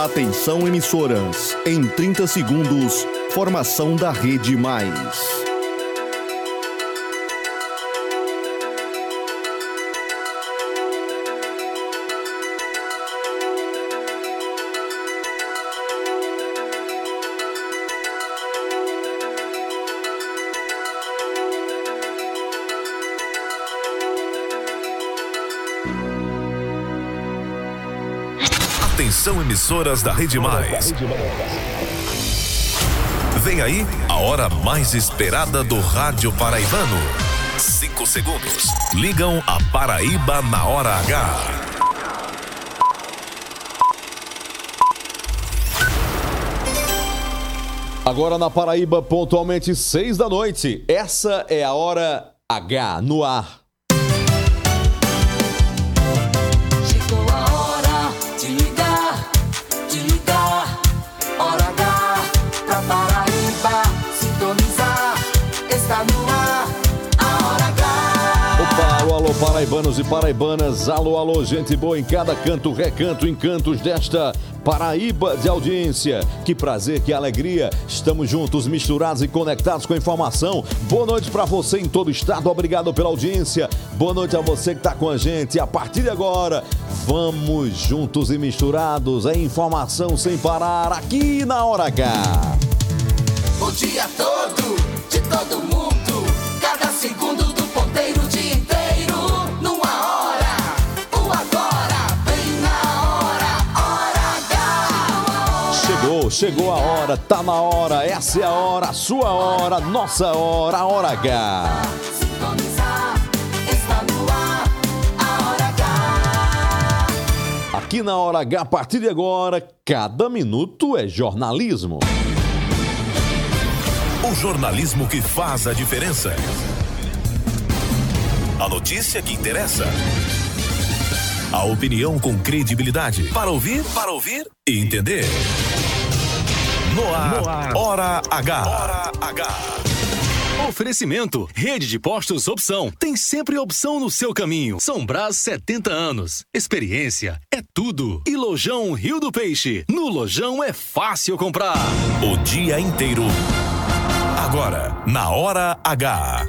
Atenção emissoras, em 30 segundos, formação da Rede Mais. Atenção emissoras da Rede Mais. Vem aí a hora mais esperada do rádio paraibano. 5 segundos. Ligam a Paraíba na hora H. Agora na Paraíba, pontualmente 6 da noite. Essa é a hora H no ar. Alô, paraibanos e paraibanas, alô, gente boa em cada canto, recanto, encantos desta Paraíba de audiência. Que prazer, que alegria, estamos juntos, misturados e conectados com a informação. Boa noite para você em todo o estado, obrigado pela audiência. Boa noite a você que está com a gente. A partir de agora, vamos juntos e misturados em informação sem parar aqui na Hora H. O dia todo, de todo mundo, cada segundo do ponteiro, o dia inteiro. Chegou a hora, tá na hora, essa é a hora, a sua hora, nossa hora, a Hora H. Sintonizar, está no ar, a Hora H. Aqui na Hora H, a partir de agora, cada minuto é jornalismo. O jornalismo que faz a diferença. A notícia que interessa. A opinião com credibilidade. Para ouvir e entender. No ar, Hora H. Hora H. Oferecimento, Rede de Postos Opção. Tem sempre opção no seu caminho. São Brás, 70 anos. Experiência é tudo. E Lojão Rio do Peixe. No Lojão é fácil comprar. O dia inteiro. Agora, na Hora H.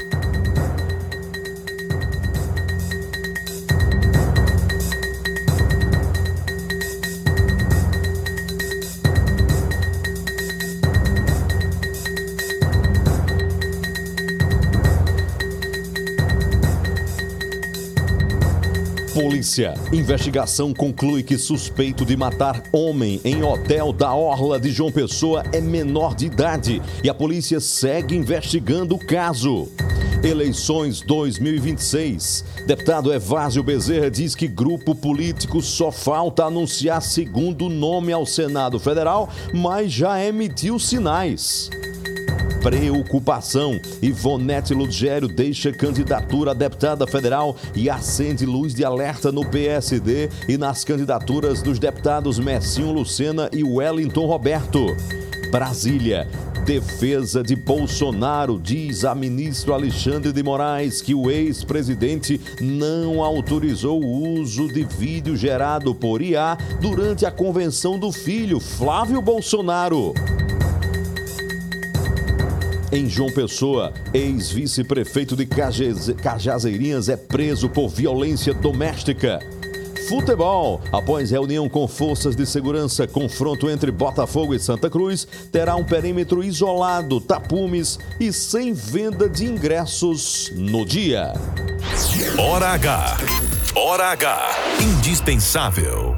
Polícia. Investigação conclui que suspeito de matar homem em hotel da Orla de João Pessoa é menor de idade e a polícia segue investigando o caso. Eleições 2026. Deputado Evásio Bezerra diz que grupo político só falta anunciar segundo nome ao Senado Federal, mas já emitiu sinais. Preocupação. Ivonete Ludgério deixa candidatura a deputada federal e acende luz de alerta no PSD e nas candidaturas dos deputados Messinho Lucena e Wellington Roberto. Brasília. Defesa de Bolsonaro diz a ministro Alexandre de Moraes que o ex-presidente não autorizou o uso de vídeo gerado por IA durante a convenção do filho, Flávio Bolsonaro. Em João Pessoa, ex-vice-prefeito de Cajazeirinhas é preso por violência doméstica. Futebol. Após reunião com forças de segurança, confronto entre Botafogo e Santa Cruz terá um perímetro isolado, tapumes e sem venda de ingressos no dia. Hora H. Hora H. Indispensável.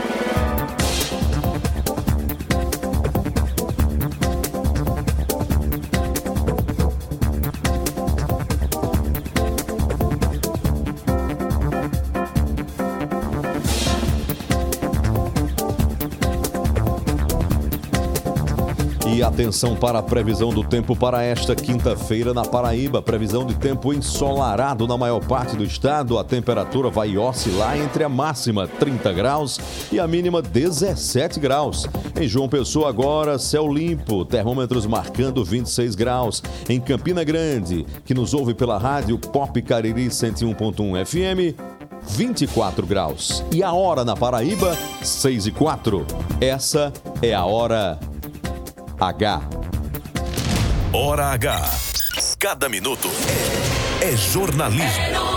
E atenção para a previsão do tempo para esta quinta-feira na Paraíba. Previsão de tempo ensolarado na maior parte do estado. A temperatura vai oscilar entre a máxima 30 graus e a mínima 17 graus. Em João Pessoa agora, céu limpo, termômetros marcando 26 graus. Em Campina Grande, que nos ouve pela rádio Pop Cariri 101.1 FM, 24 graus. E a hora na Paraíba, 6h04. Essa é a Hora H. Hora H. Cada minuto é jornalismo.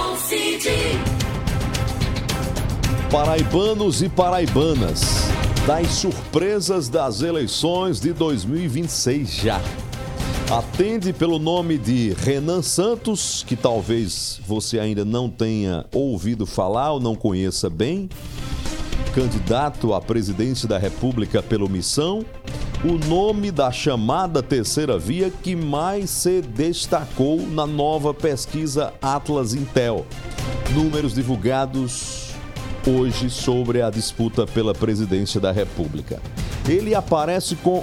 Paraibanos e paraibanas, das surpresas das eleições de 2026 já. Atende pelo nome de Renan Santos, que talvez você ainda não tenha ouvido falar ou não conheça bem, candidato à presidência da República pelo Missão, o nome da chamada terceira via que mais se destacou na nova pesquisa Atlas Intel. Números divulgados hoje sobre a disputa pela presidência da República. Ele aparece com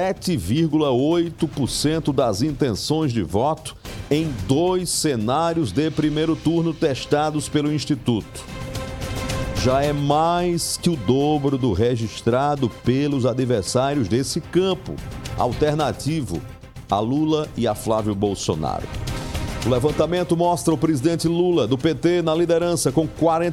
7,8% das intenções de voto em 2 cenários de primeiro turno testados pelo Instituto. Já é mais que o dobro do registrado pelos adversários desse campo alternativo a Lula e a Flávio Bolsonaro. O levantamento mostra o presidente Lula, do PT, na liderança com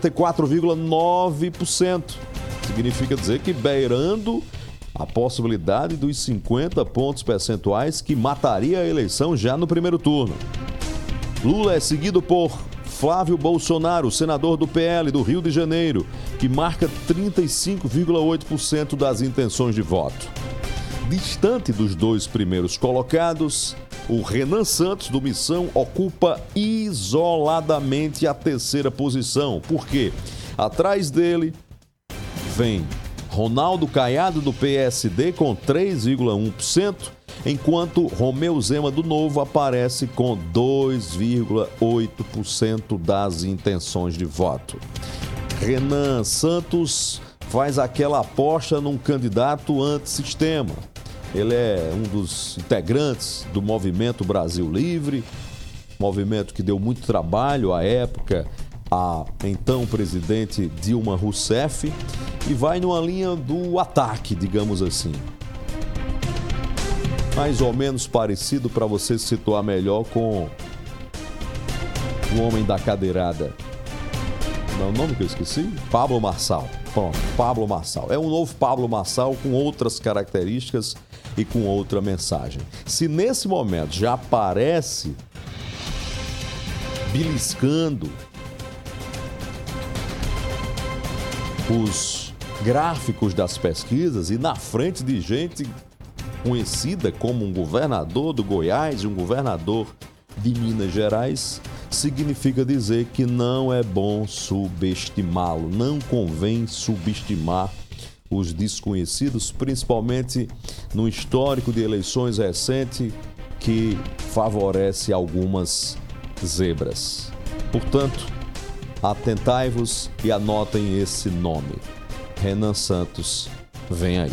44,9%. Significa dizer que beirando a possibilidade dos 50 pontos percentuais que mataria a eleição já no primeiro turno. Lula é seguido por Flávio Bolsonaro, senador do PL do Rio de Janeiro, que marca 35,8% das intenções de voto. Distante dos 2 primeiros colocados, o Renan Santos, do Missão, ocupa isoladamente a terceira posição. Por quê? Atrás dele vem Ronaldo Caiado, do PSD, com 3,1%, enquanto Romeu Zema, do Novo, aparece com 2,8% das intenções de voto. Renan Santos faz aquela aposta num candidato antissistema. Ele é um dos integrantes do Movimento Brasil Livre, movimento que deu muito trabalho à época a então presidente Dilma Rousseff, e vai numa linha do ataque, digamos assim. Mais ou menos parecido, para você se situar melhor, com o homem da cadeirada. Não é o nome que eu esqueci? Pablo Marçal. Pronto, Pablo Marçal. É um novo Pablo Marçal com outras características e com outra mensagem. Se nesse momento já aparece beliscando os gráficos das pesquisas e na frente de gente conhecida como um governador do Goiás e um governador de Minas Gerais, significa dizer que não é bom subestimá-lo, não convém subestimar os desconhecidos, principalmente no histórico de eleições recente que favorece algumas zebras. Portanto, atentai-vos e anotem esse nome. Renan Santos, vem aí.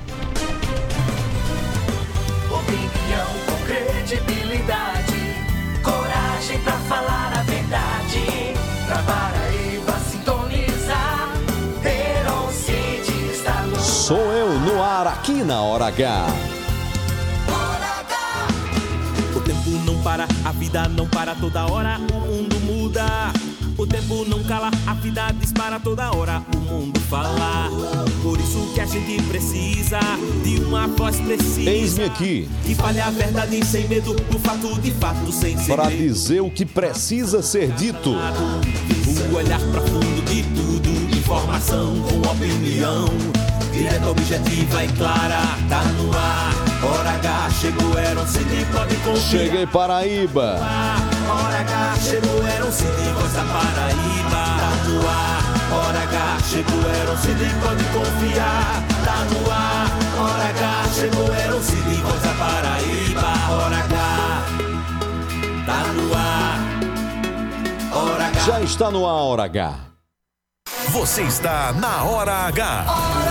Opinião com credibilidade, coragem pra falar a verdade. Pra Paraíba sintonizar, Heron City está no ar. Sou eu no ar aqui na Hora H. O tempo não para, a vida não para, toda hora o mundo muda. O tempo não cala, a vida dispara, toda hora o mundo fala. Por isso que a gente precisa de uma voz precisa. Eis-me aqui. Que fale a verdade sem medo, do fato de fato, sem segredo. Para dizer o que precisa ser dito. O olhar profundo de tudo, informação com opinião. Direta, objetiva e clara, tá no ar. Hora H, chegou, Heron City, pode confiar. Cheguei, Paraíba. Hora H, chegou, Heron City, voz da Paraíba. Tá no ar. Hora H, chegou, Heron City, pode confiar. Tá no ar. Hora H, chegou, Heron City, voz da Paraíba. Hora H, tá no ar. Hora H. Já está no ar, Hora H. Você está na Hora H.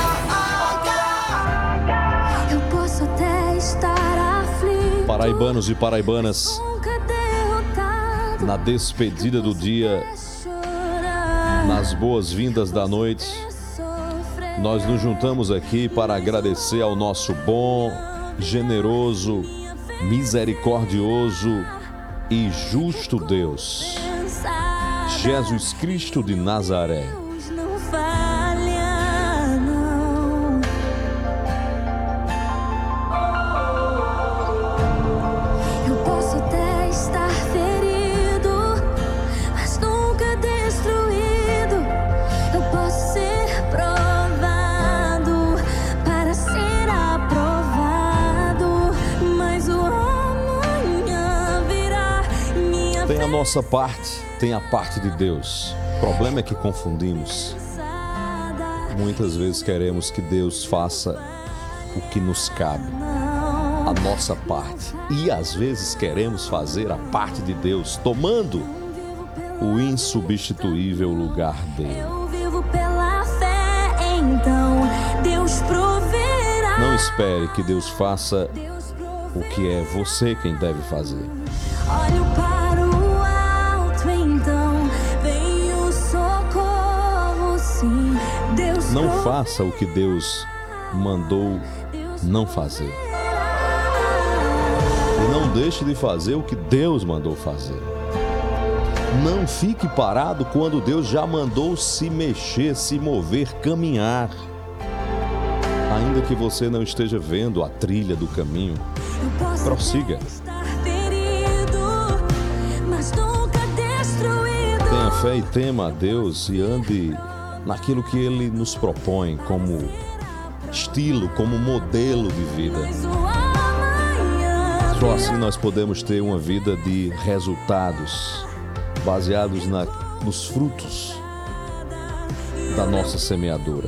Eu posso até estar aflito, Paraibanos e paraibanas, nunca derrotado, na despedida do dia, nas boas-vindas da noite, nós nos juntamos aqui para agradecer ao nosso bom, generoso, misericordioso e justo Deus. Jesus Cristo de Nazaré. Deus não falha, não. Eu posso até estar ferido, mas nunca destruído. Eu posso ser provado para ser aprovado, mas o amanhã virá. Tem a nossa parte, tem a parte de Deus. O problema é que confundimos. Muitas vezes queremos que Deus faça o que nos cabe, a nossa parte. E às vezes queremos fazer a parte de Deus, tomando o insubstituível lugar dele. Eu vivo pela fé, então Deus proverá. Não espere que Deus faça o que é você quem deve fazer. Olho para o alto, então vem o socorro, sim. Deus Não faça o que Deus mandou não fazer. E não deixe de fazer o que Deus mandou fazer. Não fique parado quando Deus já mandou se mexer, se mover, caminhar. Ainda que você não esteja vendo a trilha do caminho, prossiga. Tenha fé e tema a Deus e ande naquilo que Ele nos propõe como estilo, como modelo de vida. Só assim nós podemos ter uma vida de resultados baseados nos frutos da nossa semeadura.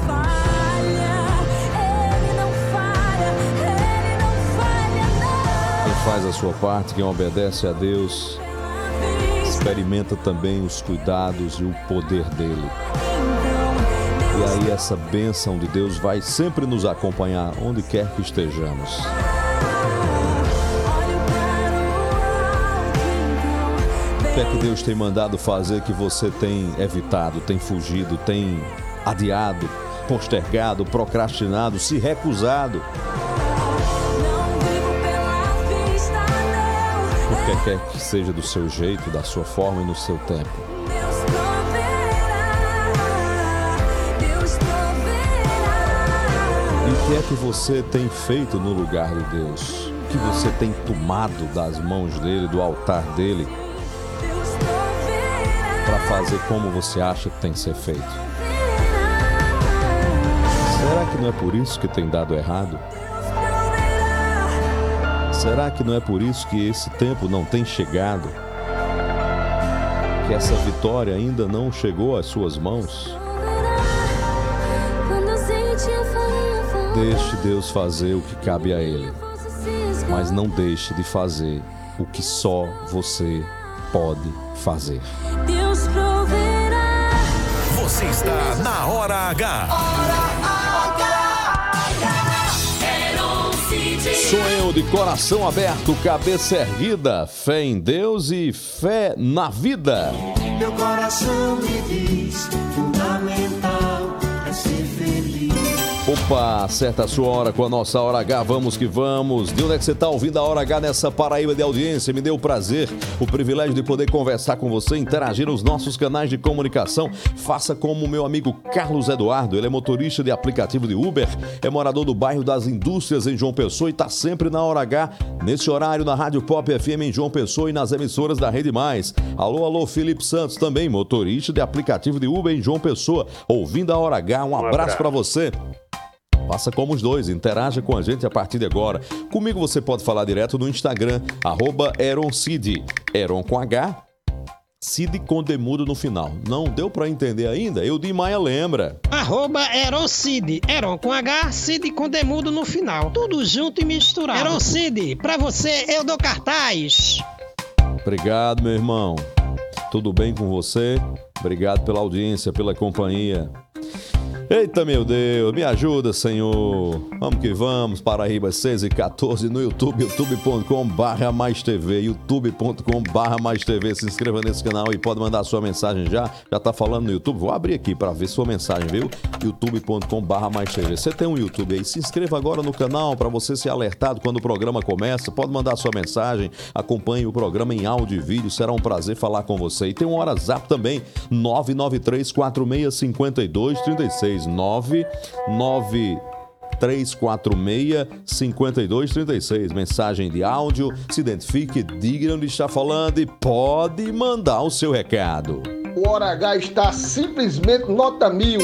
Quem faz a sua parte, quem obedece a Deus, experimenta também os cuidados e o poder dele. E aí essa bênção de Deus vai sempre nos acompanhar onde quer que estejamos. O que é que Deus tem mandado fazer que você tem evitado, tem fugido, tem adiado, postergado, procrastinado, se recusado? O que quer que seja do seu jeito, da sua forma e no seu tempo. E o que é que você tem feito no lugar de Deus? O que você tem tomado das mãos dele, do altar dele, para fazer como você acha que tem que ser feito? Será que não é por isso que tem dado errado? Será que não é por isso que esse tempo não tem chegado? Que essa vitória ainda não chegou às suas mãos? Deixe Deus fazer o que cabe a Ele, mas não deixe de fazer o que só você pode fazer. Deus proverá. Você está na Hora H. Sou eu de coração aberto, cabeça erguida, fé em Deus e fé na vida. Meu coração me diz, fundamental é ser feliz. Opa, acerta a sua hora com a nossa Hora H, vamos que vamos. De onde é que você está ouvindo a Hora H nessa Paraíba de audiência? Me deu o prazer, o privilégio de poder conversar com você, interagir nos nossos canais de comunicação. Faça como o meu amigo Carlos Eduardo, ele é motorista de aplicativo de Uber, é morador do bairro das Indústrias em João Pessoa e está sempre na Hora H, nesse horário na Rádio Pop FM em João Pessoa e nas emissoras da Rede Mais. Alô, alô, Felipe Santos também, motorista de aplicativo de Uber em João Pessoa, ouvindo a Hora H, um abraço para você. Faça como os dois, interaja com a gente a partir de agora. Comigo você pode falar direto no Instagram, @EronCid, Eron com H, Cid com demudo no final. Não deu pra entender ainda? Eu de Maia lembra. @EronCid, Eron com H, Cid com demudo no final. Tudo junto e misturado. EronCid, pra você eu dou cartaz. Obrigado, meu irmão. Tudo bem com você? Obrigado pela audiência, pela companhia. Eita, meu Deus, me ajuda, Senhor. Vamos que vamos, Paraíba 6h14 no YouTube, youtube.com/maistv, youtube.com/maistv. Se inscreva nesse canal e pode mandar sua mensagem já tá falando no YouTube. Vou abrir aqui para ver sua mensagem, viu? youtube.com/maistv. Você tem um YouTube aí, se inscreva agora no canal para você ser alertado quando o programa começa. Pode mandar sua mensagem, acompanhe o programa em áudio e vídeo, será um prazer falar com você. E tem um WhatsApp também, 993465236. 993465236. Mensagem de áudio, se identifique, diga onde está falando e pode mandar o seu recado. O Hora H está simplesmente nota 1000.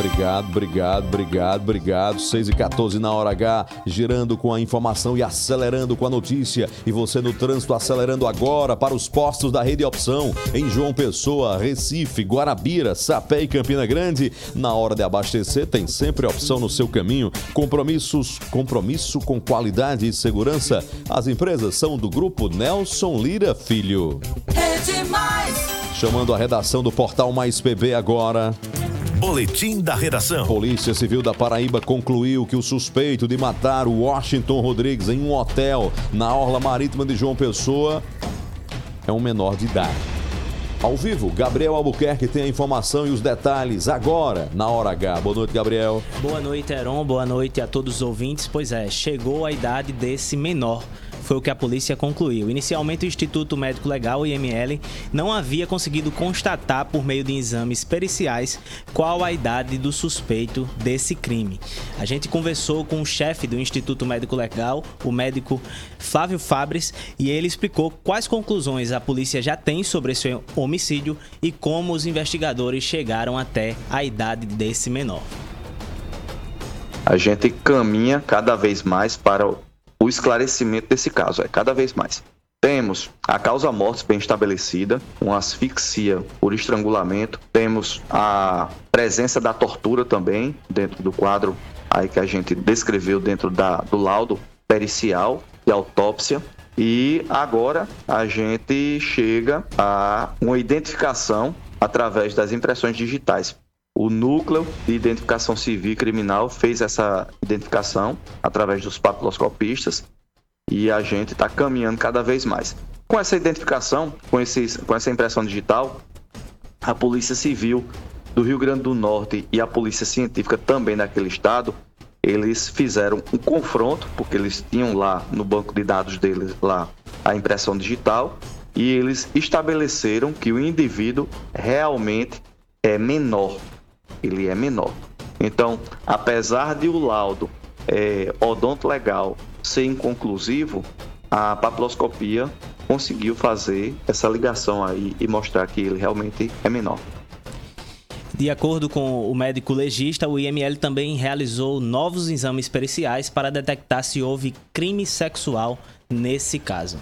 Obrigado. 6h14 na Hora H, girando com a informação e acelerando com a notícia. E você no trânsito acelerando agora para os postos da Rede Opção em João Pessoa, Recife, Guarabira, Sapé e Campina Grande. Na hora de abastecer, tem sempre opção no seu caminho. Compromisso com qualidade e segurança. As empresas são do Grupo Nelson Lira Filho. Rede Mais. Chamando a redação do Portal Mais PB agora. Boletim da redação. Polícia Civil da Paraíba concluiu que o suspeito de matar o Washington Rodrigues em um hotel na orla marítima de João Pessoa é um menor de idade. Ao vivo, Gabriel Albuquerque tem a informação e os detalhes agora na Hora H. Boa noite, Gabriel. Boa noite, Heron. Boa noite a todos os ouvintes. Pois é, chegou a idade desse menor. Foi o que a polícia concluiu. Inicialmente, o Instituto Médico Legal, IML, não havia conseguido constatar, por meio de exames periciais, qual a idade do suspeito desse crime. A gente conversou com o chefe do Instituto Médico Legal, o médico Flávio Fabres, e ele explicou quais conclusões a polícia já tem sobre esse homicídio e como os investigadores chegaram até a idade desse menor. A gente caminha cada vez mais para o esclarecimento desse caso, cada vez mais. Temos a causa-morte bem estabelecida, uma asfixia por estrangulamento, temos a presença da tortura também dentro do quadro aí que a gente descreveu dentro do laudo pericial de autópsia, e agora a gente chega a uma identificação através das impressões digitais. O Núcleo de Identificação Civil e Criminal fez essa identificação através dos papiloscopistas e a gente está caminhando cada vez mais. Com essa identificação, com essa impressão digital, a Polícia Civil do Rio Grande do Norte e a Polícia Científica também daquele estado, eles fizeram um confronto, porque eles tinham lá no banco de dados deles lá a impressão digital, e eles estabeleceram que o indivíduo realmente é menor. Ele é menor. Então, apesar de o laudo odontolegal ser inconclusivo, a papiloscopia conseguiu fazer essa ligação aí e mostrar que ele realmente é menor. De acordo com o médico legista, o IML também realizou novos exames periciais para detectar se houve crime sexual nesse caso.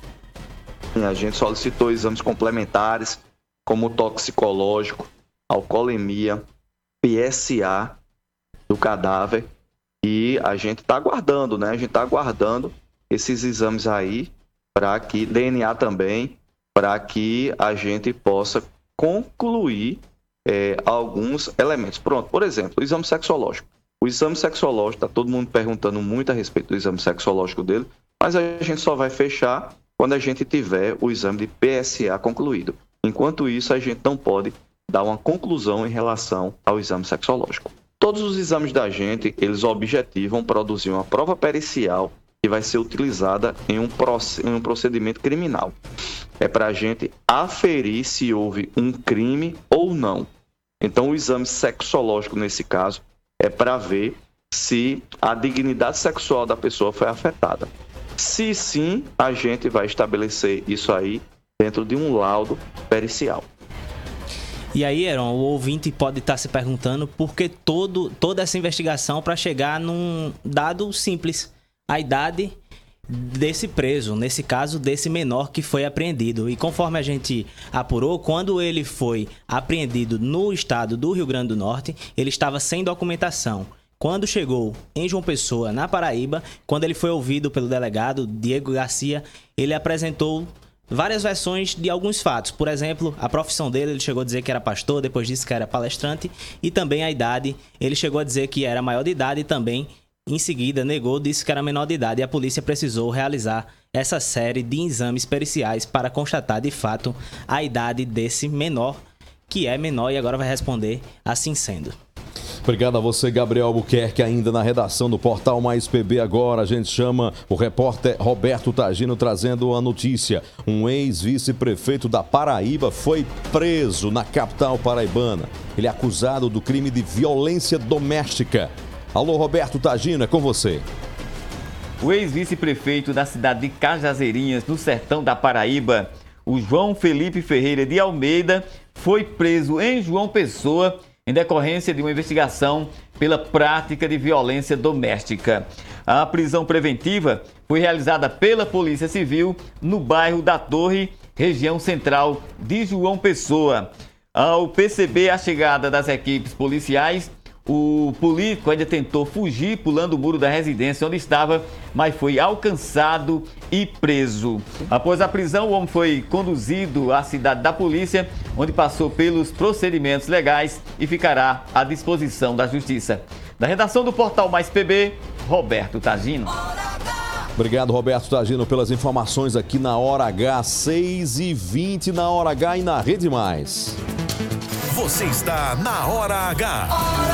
A gente solicitou exames complementares, como toxicológico, alcoolemia, PSA do cadáver, e a gente está aguardando, né? A gente está aguardando esses exames aí, para que DNA também, para que a gente possa concluir alguns elementos. Pronto, por exemplo, o exame sexológico. O exame sexológico, está todo mundo perguntando muito a respeito do exame sexológico dele, mas a gente só vai fechar quando a gente tiver o exame de PSA concluído. Enquanto isso, a gente não pode dar uma conclusão em relação ao exame sexológico. Todos os exames da gente, eles objetivam produzir uma prova pericial que vai ser utilizada em um procedimento criminal. É para a gente aferir se houve um crime ou não. Então, o exame sexológico, nesse caso, é para ver se a dignidade sexual da pessoa foi afetada. Se sim, a gente vai estabelecer isso aí dentro de um laudo pericial. E aí, Heron, o ouvinte pode estar se perguntando por que toda essa investigação para chegar num dado simples, a idade desse preso, nesse caso desse menor que foi apreendido. E conforme a gente apurou, quando ele foi apreendido no estado do Rio Grande do Norte, ele estava sem documentação. Quando chegou em João Pessoa, na Paraíba, quando ele foi ouvido pelo delegado Diego Garcia, ele apresentou várias versões de alguns fatos. Por exemplo, a profissão dele, ele chegou a dizer que era pastor, depois disse que era palestrante, e também a idade, ele chegou a dizer que era maior de idade e também, em seguida, negou, disse que era menor de idade, e a polícia precisou realizar essa série de exames periciais para constatar de fato a idade desse menor, que é menor e agora vai responder assim sendo. Obrigado a você, Gabriel Albuquerque, ainda na redação do Portal Mais PB. Agora a gente chama o repórter Roberto Tagino trazendo a notícia. Um ex-vice-prefeito da Paraíba foi preso na capital paraibana. Ele é acusado do crime de violência doméstica. Alô, Roberto Tagino, é com você. O ex-vice-prefeito da cidade de Cajazeirinhas, no sertão da Paraíba, o João Felipe Ferreira de Almeida, foi preso em João Pessoa em decorrência de uma investigação pela prática de violência doméstica. A prisão preventiva foi realizada pela Polícia Civil no bairro da Torre, região central de João Pessoa. Ao perceber a chegada das equipes policiais, o político ainda tentou fugir pulando o muro da residência onde estava, mas foi alcançado e preso. Após a prisão, o homem foi conduzido à cidade da polícia, onde passou pelos procedimentos legais e ficará à disposição da justiça. Da redação do Portal Mais PB, Roberto Tagino. Obrigado, Roberto Tagino, pelas informações aqui na Hora H, 6h20 na Hora H e na Rede Mais. Você está na Hora H.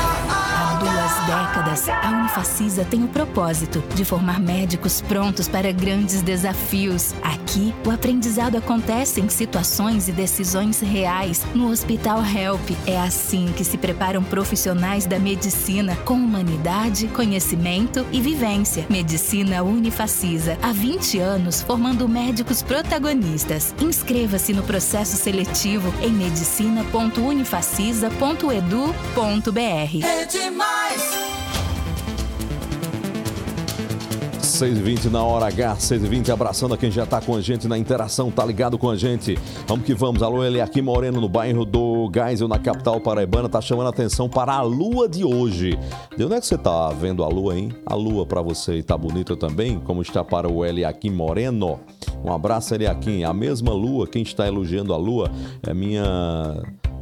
Há 2 décadas, a Unifacisa tem o propósito de formar médicos prontos para grandes desafios. Aqui, o aprendizado acontece em situações e decisões reais. No Hospital Help, é assim que se preparam profissionais da medicina com humanidade, conhecimento e vivência. Medicina Unifacisa, há 20 anos formando médicos protagonistas. Inscreva-se no processo seletivo em medicina.unifacisa.edu.br. É demais! 6h20 na Hora H, 6h20, abraçando a quem já está com a gente na interação, tá ligado com a gente. Vamos que vamos. Alô, ele aqui Moreno, no bairro do Geisel, na capital paraibana, tá chamando a atenção para a lua de hoje. De onde é que você tá vendo a lua, hein? A lua para você tá bonita também, como está para o Eliakim Moreno. Um abraço, Eliakim. A mesma lua, quem está elogiando a lua é minha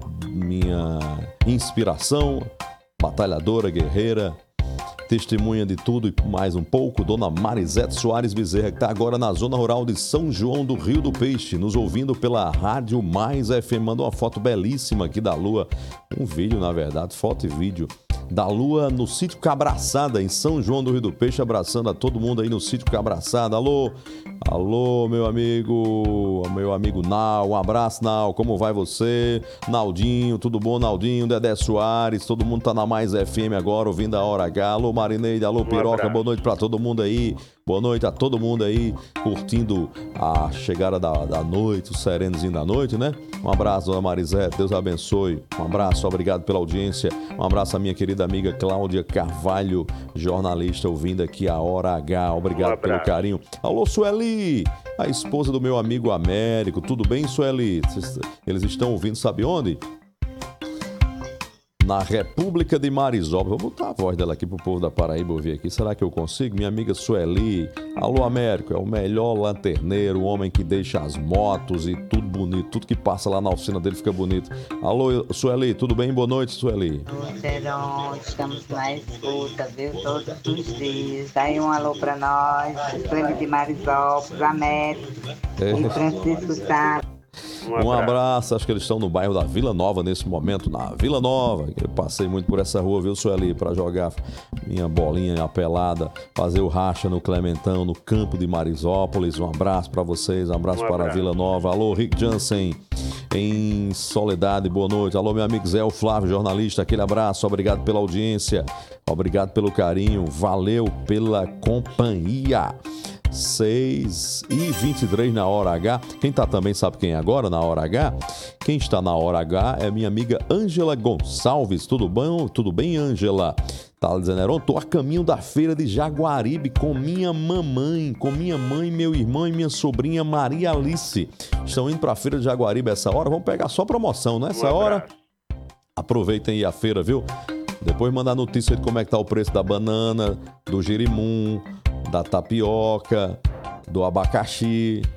inspiração, batalhadora, guerreira, testemunha de tudo e mais um pouco, Dona Marisete Soares Bezerra, que está agora na zona rural de São João do Rio do Peixe, nos ouvindo pela Rádio Mais FM. Mandou uma foto belíssima aqui da lua, um vídeo, na verdade, foto e vídeo da lua no sítio Cabraçada, em São João do Rio do Peixe, abraçando a todo mundo aí no sítio Cabraçada. Alô, meu amigo Nau, um abraço, Nau, como vai você? Naldinho, tudo bom, Naldinho? Dedé Soares, todo mundo tá na Mais FM agora, ouvindo a Hora H. Alô, Marineide, alô, Piroca, boa noite pra todo mundo aí. Boa noite a todo mundo aí, curtindo a chegada da noite, o serenozinho da noite, né? Um abraço, Dona Marisete, Deus abençoe. Um abraço, obrigado pela audiência. Um abraço à minha querida amiga Cláudia Carvalho, jornalista, ouvindo aqui a Hora H. Obrigado pelo carinho. Alô, Sueli, a esposa do meu amigo Américo. Tudo bem, Sueli? Eles estão ouvindo, sabe onde? Na República de Marisópolis. Vou botar a voz dela aqui pro povo da Paraíba ouvir aqui. Será que eu consigo? Minha amiga Sueli. Alô, Américo, é o melhor lanterneiro, o homem que deixa as motos e tudo bonito. Tudo que passa lá na oficina dele fica bonito. Alô, Sueli, tudo bem? Boa noite, Sueli. Serão, estamos na escuta, viu? Todos os dias. Dá aí um alô pra nós, Clênio de Marisópolis, Américo e Francisco Sá. Um abraço, acho que eles estão no bairro da Vila Nova nesse momento, na Vila Nova. Eu passei muito por essa rua, viu, Sueli, para jogar minha bolinha pelada, fazer o racha no Clementão, no campo de Marisópolis. Um abraço para vocês, um abraço para a Vila Nova. Alô, Rick Jansen, em Soledade, boa noite. Alô, meu amigo Zé Flávio, jornalista, aquele abraço, obrigado pela audiência, obrigado pelo carinho, valeu pela companhia. 6h23 na Hora H. Quem tá também sabe quem é agora na Hora H? Quem está na Hora H é minha amiga Ângela Gonçalves. Tudo bom? Tudo bem, Ângela? Tá dizendo, Heron, tô a caminho da feira de Jaguaribe com minha mãe, meu irmão e minha sobrinha Maria Alice. Estão indo pra feira de Jaguaribe essa hora. Vamos pegar só promoção, né? Essa hora. Aproveitem aí a feira, viu? Depois mandar notícia de como é que tá o preço da banana, do girimum, da tapioca, do abacaxi,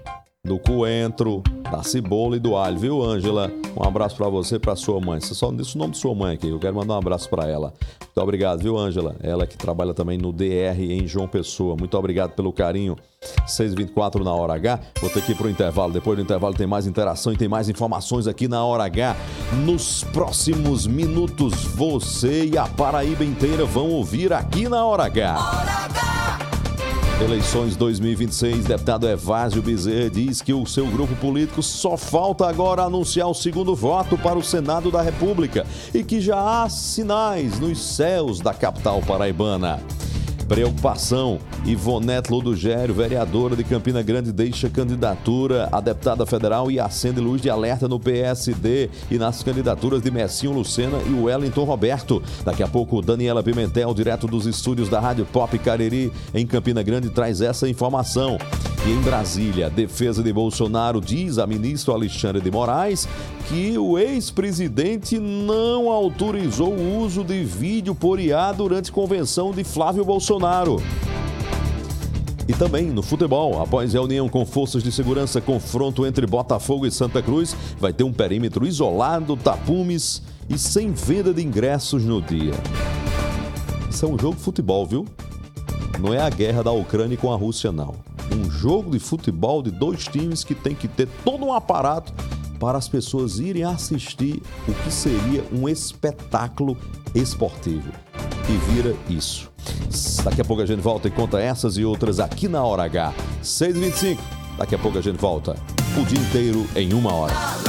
do coentro, da cebola e do alho, viu, Ângela? Um abraço pra você e pra sua mãe. Você só não disse o nome de sua mãe aqui, eu quero mandar um abraço pra ela. Muito obrigado, viu, Ângela? Ela que trabalha também no DR em João Pessoa. Muito obrigado pelo carinho. 6h24 na Hora H. Vou ter que ir pro intervalo. Depois do intervalo tem mais interação e tem mais informações aqui na Hora H. Nos próximos minutos, você e a Paraíba inteira vão ouvir aqui na Hora H. Eleições 2026, deputado Evásio Bezerra diz que o seu grupo político só falta agora anunciar o segundo voto para o Senado da República e que já há sinais nos céus da capital paraibana. Preocupação. Ivonete Lodugério, vereadora de Campina Grande, deixa candidatura a deputada federal e acende luz de alerta no PSD e nas candidaturas de Messinho Lucena e Wellington Roberto. Daqui a pouco, Daniela Pimentel, direto dos estúdios da Rádio Pop Cariri, em Campina Grande, traz essa informação. E em Brasília, a defesa de Bolsonaro diz a ministro Alexandre de Moraes que o ex-presidente não autorizou o uso de vídeo por IA durante convenção de Flávio Bolsonaro. E também no futebol, após reunião com forças de segurança, confronto entre Botafogo e Santa Cruz, vai ter um perímetro isolado, tapumes e sem venda de ingressos no dia. Isso é um jogo de futebol, viu? Não é a guerra da Ucrânia com a Rússia, não. Um jogo de futebol de dois times que tem que ter todo um aparato para as pessoas irem assistir o que seria um espetáculo esportivo. E vira isso. Daqui a pouco a gente volta e conta essas e outras aqui na Hora H. 6h25. Daqui a pouco a gente volta. O dia inteiro em 1 hora.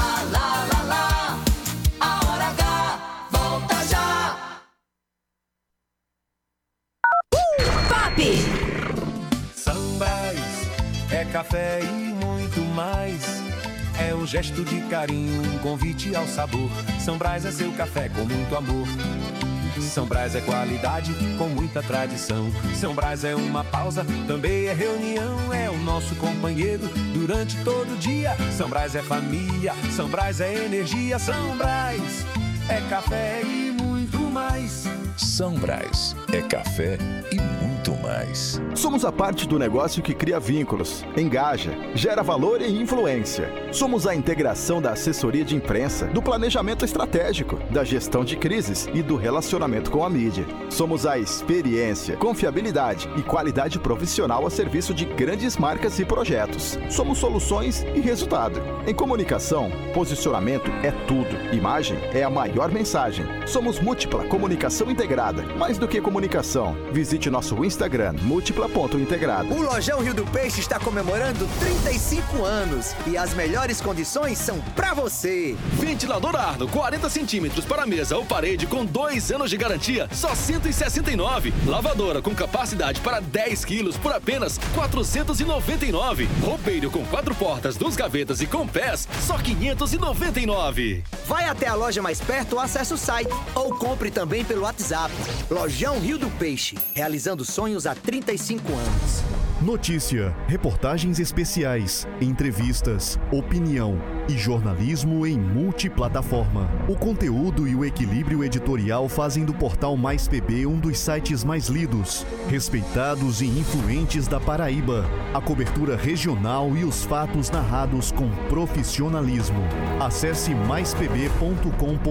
A Hora H volta já. Sambras é café e muito mais. É um gesto de carinho, um convite ao sabor. São Brás é seu café com muito amor. São Brás é qualidade com muita tradição. São Brás é uma pausa, também é reunião. É o nosso companheiro durante todo o dia. São Brás é família, São Brás é energia. São Brás é café e muito mais. São Brás é café e muito mais. Somos a parte do negócio que cria vínculos, engaja, gera valor e influência. Somos a integração da assessoria de imprensa, do planejamento estratégico, da gestão de crises e do relacionamento com a mídia. Somos a experiência, confiabilidade e qualidade profissional a serviço de grandes marcas e projetos. Somos soluções e resultado. Em comunicação, posicionamento é tudo. Imagem é a maior mensagem. Somos Múltipla Comunicação Integrada. Mais do que comunicação, visite nosso Instagram, múltipla.integrada. O Lojão Rio do Peixe está comemorando 35 anos e as melhores condições são pra você. Ventilador Arno, 40 centímetros para mesa ou parede com 2 anos de garantia, só 169. Lavadora com capacidade para 10 quilos por apenas 499. Roupeiro com 4 portas, 2 gavetas e com pés, só 599. Vai até a loja mais perto ou acesse o site. Ou compre também pelo WhatsApp. Lojão Rio do Peixe, realizando sonhos há 35 anos. Notícia, reportagens especiais, entrevistas, opinião e jornalismo em multiplataforma. O conteúdo e o equilíbrio editorial fazem do portal Mais PB um dos sites mais lidos, respeitados e influentes da Paraíba. A cobertura regional e os fatos narrados com profissionalismo. Acesse maispb.com.br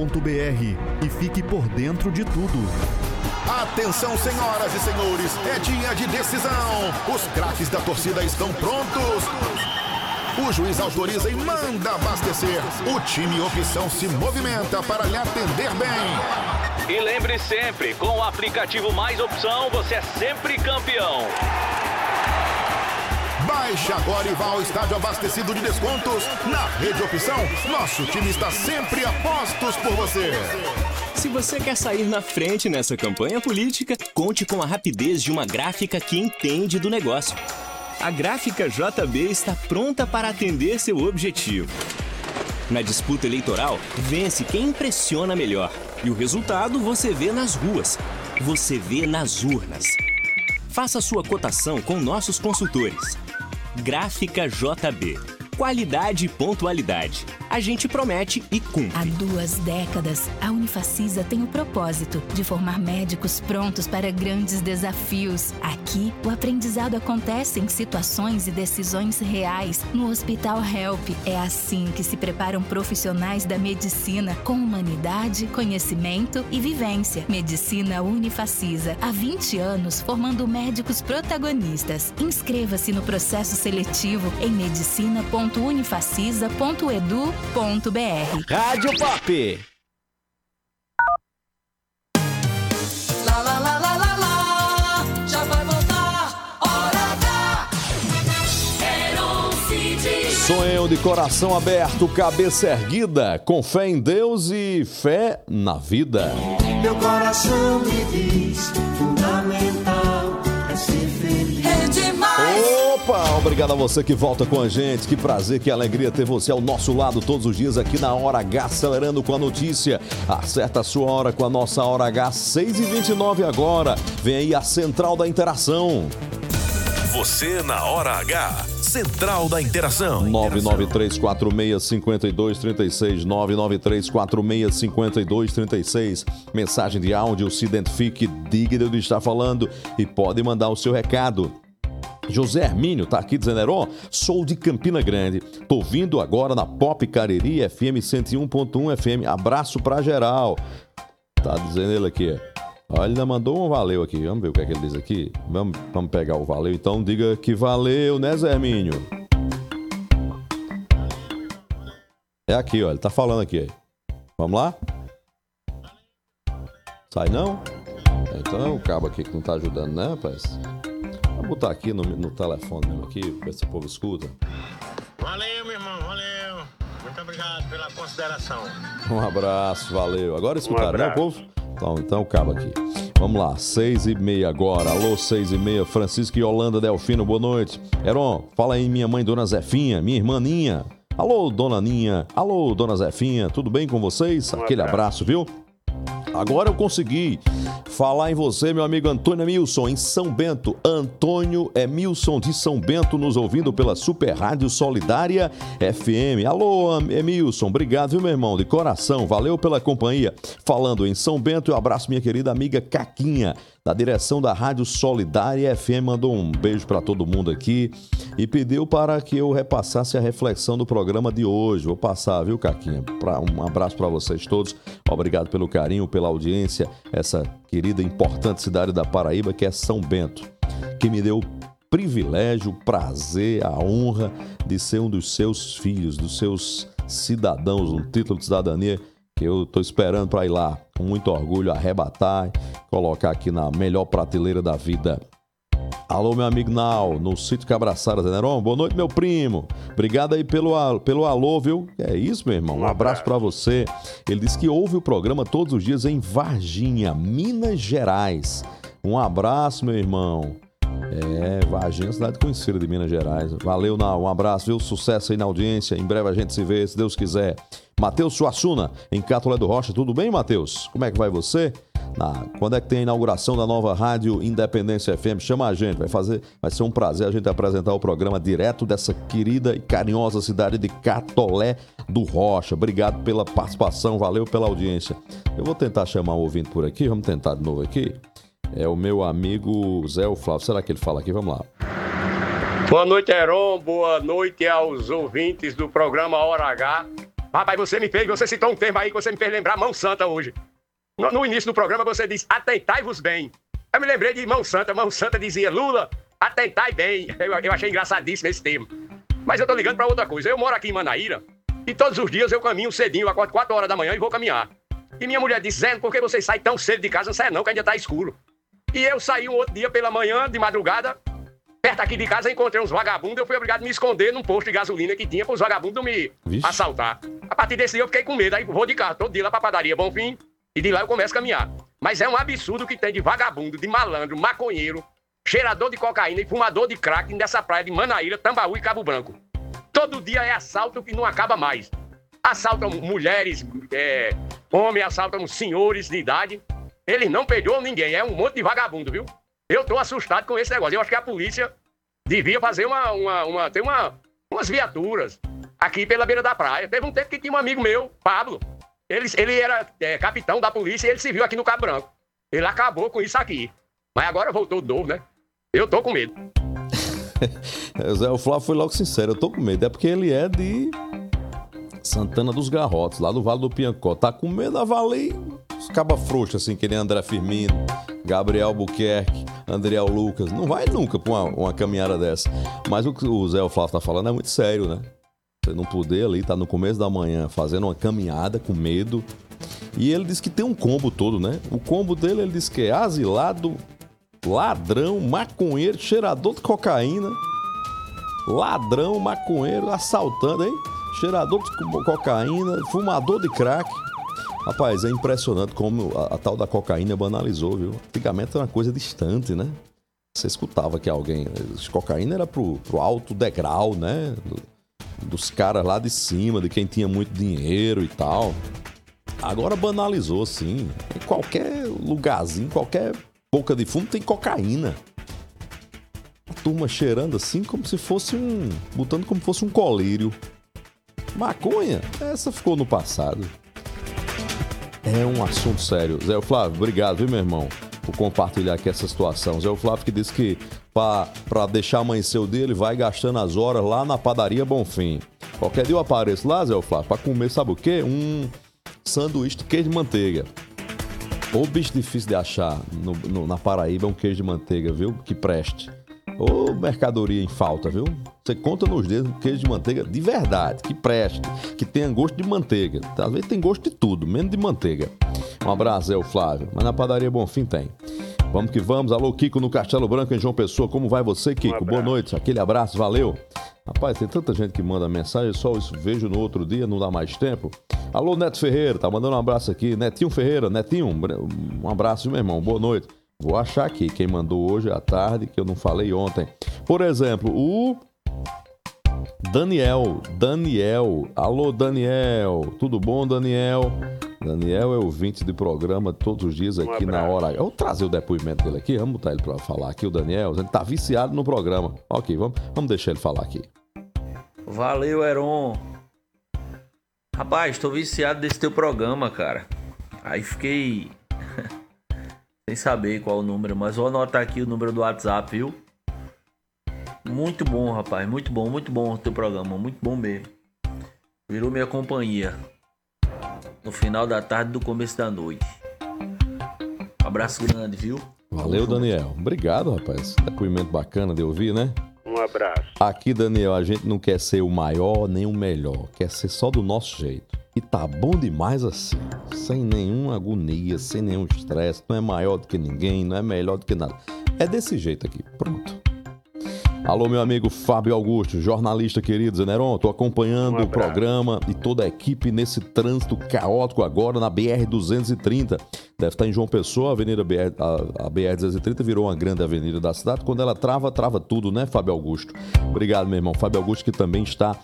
e fique por dentro de tudo. Atenção, senhoras e senhores, é dia de decisão. Os craques da torcida estão prontos. O juiz autoriza e manda abastecer. O time Opção se movimenta para lhe atender bem. E lembre sempre, com o aplicativo Mais Opção, você é sempre campeão. Baixe agora e vá ao estádio abastecido de descontos. Na Rede Opção, nosso time está sempre a postos por você. Se você quer sair na frente nessa campanha política, conte com a rapidez de uma gráfica que entende do negócio. A Gráfica JB está pronta para atender seu objetivo. Na disputa eleitoral, vence quem impressiona melhor. E o resultado você vê nas ruas. Você vê nas urnas. Faça sua cotação com nossos consultores. Gráfica JB. Qualidade e pontualidade. a gente promete e cumpre. Há 2 décadas, a Unifacisa tem o propósito de formar médicos prontos para grandes desafios. Aqui, o aprendizado acontece em situações e decisões reais. No Hospital Help, é assim que se preparam profissionais da medicina com humanidade, conhecimento e vivência. Medicina Unifacisa, há 20 anos formando médicos protagonistas. Inscreva-se no processo seletivo em medicina.unifacisa.edu.br. Rádio Pop. Lá, lá, lá, lá, lá, lá, já vai voltar, hora H. Heron Cid. Sonho de coração aberto, cabeça erguida, com fé em Deus e fé na vida. Meu coração me diz, fundamental é ser feliz. É demais! Opa, obrigado a você que volta com a gente. Que prazer, que alegria ter você ao nosso lado todos os dias aqui na Hora H, acelerando com a notícia. Acerta a sua hora com a nossa Hora H, 6h29 agora. Vem aí a Central da Interação. Você na Hora H. Central da Interação. 993465236, 993465236. Mensagem de áudio, se identifique, diga de onde está falando e pode mandar o seu recado. José Hermínio tá aqui dizendo, Heron, sou de Campina Grande, tô vindo agora na Pop Cariri FM 101.1 FM, abraço pra geral. Tá dizendo ele aqui, olha, ele mandou um valeu aqui, vamos ver o que é que ele diz aqui, vamos pegar o valeu, então diga que valeu, né, Zé Hermínio? É aqui, ó, ele tá falando aqui, vamos lá? Sai não? Então o cabo aqui que não tá ajudando, né, rapaz? Vou botar aqui no telefone mesmo aqui, ver se o povo escuta. Valeu, meu irmão, valeu. Muito obrigado pela consideração. Um abraço, valeu. Agora escutaram, né, povo? Então acaba aqui. Vamos lá, 6h30 agora. Alô, 6h30, Francisco e Yolanda Delfino, boa noite. Heron, fala aí minha mãe, Dona Zefinha, minha irmã Ninha. Alô, Dona Ninha. Alô, Dona Zefinha, tudo bem com vocês? Aquele abraço, viu? Agora eu consegui falar em você, meu amigo Antônio Emilson, em São Bento. Antônio Emilson de São Bento, nos ouvindo pela Super Rádio Solidária FM. Alô, Emilson, obrigado, viu, meu irmão? De coração, valeu pela companhia. Falando em São Bento, eu abraço minha querida amiga Caquinha, da direção da Rádio Solidária FM, mandou um beijo para todo mundo aqui e pediu para que eu repassasse a reflexão do programa de hoje. Vou passar, viu, Caquinha? Um abraço para vocês todos. Obrigado pelo carinho, pela audiência. Essa querida e importante cidade da Paraíba, que é São Bento, que me deu o privilégio, o prazer, a honra de ser um dos seus filhos, dos seus cidadãos, um título de cidadania que eu estou esperando para ir lá, com muito orgulho, arrebatar, colocar aqui na melhor prateleira da vida. Alô, meu amigo Nau, no sítio Cabraçara, Zeneron, boa noite, meu primo. Obrigado aí pelo alô, viu? É isso, meu irmão, um abraço para você. Ele disse que ouve o programa todos os dias em Varginha, Minas Gerais. Um abraço, meu irmão. Varginha, cidade conhecida de Minas Gerais. Valeu, Nau, um abraço, viu? Sucesso aí na audiência. Em breve a gente se vê, se Deus quiser. Matheus Suassuna, em Catolé do Rocha. Tudo bem, Matheus? Como é que vai você? Quando é que tem a inauguração da nova rádio Independência FM? Chama a gente, vai ser um prazer a gente apresentar o programa direto dessa querida e carinhosa cidade de Catolé do Rocha. Obrigado pela participação, valeu pela audiência. Eu vou tentar chamar o ouvinte por aqui, vamos tentar de novo aqui. É o meu amigo Zé Flávio, será que ele fala aqui? Vamos lá. Boa noite, Heron, boa noite aos ouvintes do programa Hora H. Rapaz, você citou um termo aí que você me fez lembrar Mão Santa hoje. No início do programa você disse, atentai-vos bem. Eu me lembrei de Mão Santa dizia, Lula, atentai bem. Eu achei engraçadíssimo esse termo. Mas eu tô ligando pra outra coisa. Eu moro aqui em Manaíra e todos os dias eu caminho cedinho, acordo 4 horas da manhã e vou caminhar. E minha mulher disse, Zé, por que você sai tão cedo de casa? Não sai não, que ainda tá escuro. E eu saí um outro dia pela manhã, de madrugada, perto aqui de casa, encontrei uns vagabundos, eu fui obrigado a me esconder num posto de gasolina que tinha para os vagabundos me assaltar. A partir desse dia eu fiquei com medo, aí vou de carro todo dia lá pra padaria Bonfim, e de lá eu começo a caminhar. Mas é um absurdo que tem de vagabundo, de malandro, maconheiro, cheirador de cocaína e fumador de crack nessa praia de Manaíra, Tambaú e Cabo Branco. Todo dia é assalto que não acaba mais. Assaltam mulheres, homens, assaltam senhores de idade. Eles não perdoam ninguém, é um monte de vagabundo, viu? Eu tô assustado com esse negócio. Eu acho que a polícia devia fazer umas viaturas aqui pela beira da praia. Teve um tempo que tinha um amigo meu, Pablo. Ele era capitão da polícia e ele se viu aqui no Cabo Branco. Ele acabou com isso aqui. Mas agora voltou de novo, né? Eu tô com medo. O Flávio foi logo sincero, eu tô com medo. É porque ele é de Santana dos Garrotes, lá do Vale do Piancó. Tá com medo da Vale, os cabas frouxos, assim, que nem André Firmino, Gabriel Albuquerque, Andriel Lucas. Não vai nunca pra uma caminhada dessa. Mas o que o Zé Flávio tá falando é muito sério, né? Você não poder ali, tá no começo da manhã fazendo uma caminhada com medo. E ele disse que tem um combo todo, né? O combo dele, ele disse que é asilado, ladrão, maconheiro, cheirador de cocaína, ladrão, maconheiro, assaltando, hein? Cheirador de cocaína, fumador de crack. Rapaz, é impressionante como a tal da cocaína banalizou, viu? Antigamente era uma coisa distante, né? Você escutava que alguém... Cocaína era pro alto degrau, né? Dos caras lá de cima, de quem tinha muito dinheiro e tal. Agora banalizou, sim. Em qualquer lugarzinho, qualquer boca de fumo tem cocaína. A turma cheirando assim como se fosse botando como se fosse um colírio. Maconha, essa ficou no passado. É um assunto sério. Zé Flávio, obrigado, viu, meu irmão, por compartilhar aqui essa situação. Zé Flávio que disse que para deixar amanhecer o dia, ele vai gastando as horas lá na padaria Bonfim. Qualquer dia eu apareço lá, Zé Flávio, para comer, sabe o quê? Um sanduíche de queijo de manteiga. Ô bicho difícil de achar na Paraíba, é um queijo de manteiga, viu? Que preste. Ô mercadoria em falta, viu? Você conta nos dedos um queijo de manteiga de verdade, que preste, que tenha gosto de manteiga. Às vezes tem gosto de tudo, menos de manteiga. Um abraço, Zé Flávio. Mas na padaria Bonfim tem. Vamos que vamos. Alô, Kiko no Castelo Branco, em João Pessoa. Como vai você, Kiko? Boa noite. Aquele abraço, valeu. Rapaz, tem tanta gente que manda mensagem, só isso vejo no outro dia, não dá mais tempo. Alô, Neto Ferreira, tá mandando um abraço aqui. Netinho Ferreira, Netinho, um abraço, meu irmão. Boa noite. Vou achar aqui quem mandou hoje à tarde, que eu não falei ontem. Por exemplo, o Daniel. Alô, Daniel. Tudo bom, Daniel? Daniel é ouvinte de programa todos os dias aqui na hora. Eu vou trazer o depoimento dele aqui, vamos botar ele para falar aqui, o Daniel. Ele tá viciado no programa. Ok, vamos deixar ele falar aqui. Valeu, Heron. Rapaz, tô viciado desse teu programa, cara. Aí fiquei sem saber qual o número, mas vou anotar aqui o número do WhatsApp, viu? Muito bom, rapaz, muito bom o teu programa, muito bom mesmo. Virou minha companhia no final da tarde, do começo da noite. Um abraço grande, viu? Valeu, Daniel. Obrigado, rapaz. Depoimento bacana de ouvir, né? Um abraço. Aqui, Daniel, a gente não quer ser o maior nem o melhor. Quer ser só do nosso jeito. E tá bom demais assim. Sem nenhuma agonia, sem nenhum estresse. Não é maior do que ninguém, não é melhor do que nada. É desse jeito aqui. Pronto. Alô, meu amigo Fábio Augusto, jornalista querido. Zeneron, tô acompanhando o programa e toda a equipe nesse trânsito caótico agora na BR-230. Deve estar em João Pessoa, a BR-230 virou uma grande avenida da cidade. Quando ela trava tudo, né, Fábio Augusto? Obrigado, meu irmão. Fábio Augusto, que também está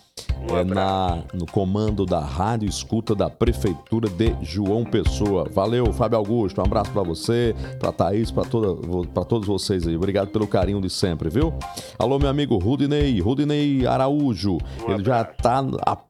no comando da rádio escuta da Prefeitura de João Pessoa. Valeu, Fábio Augusto. Um abraço para você, para Thaís, para todos vocês aí. Obrigado pelo carinho de sempre, viu? Alô, meu amigo Rudinei Araújo. Ele já está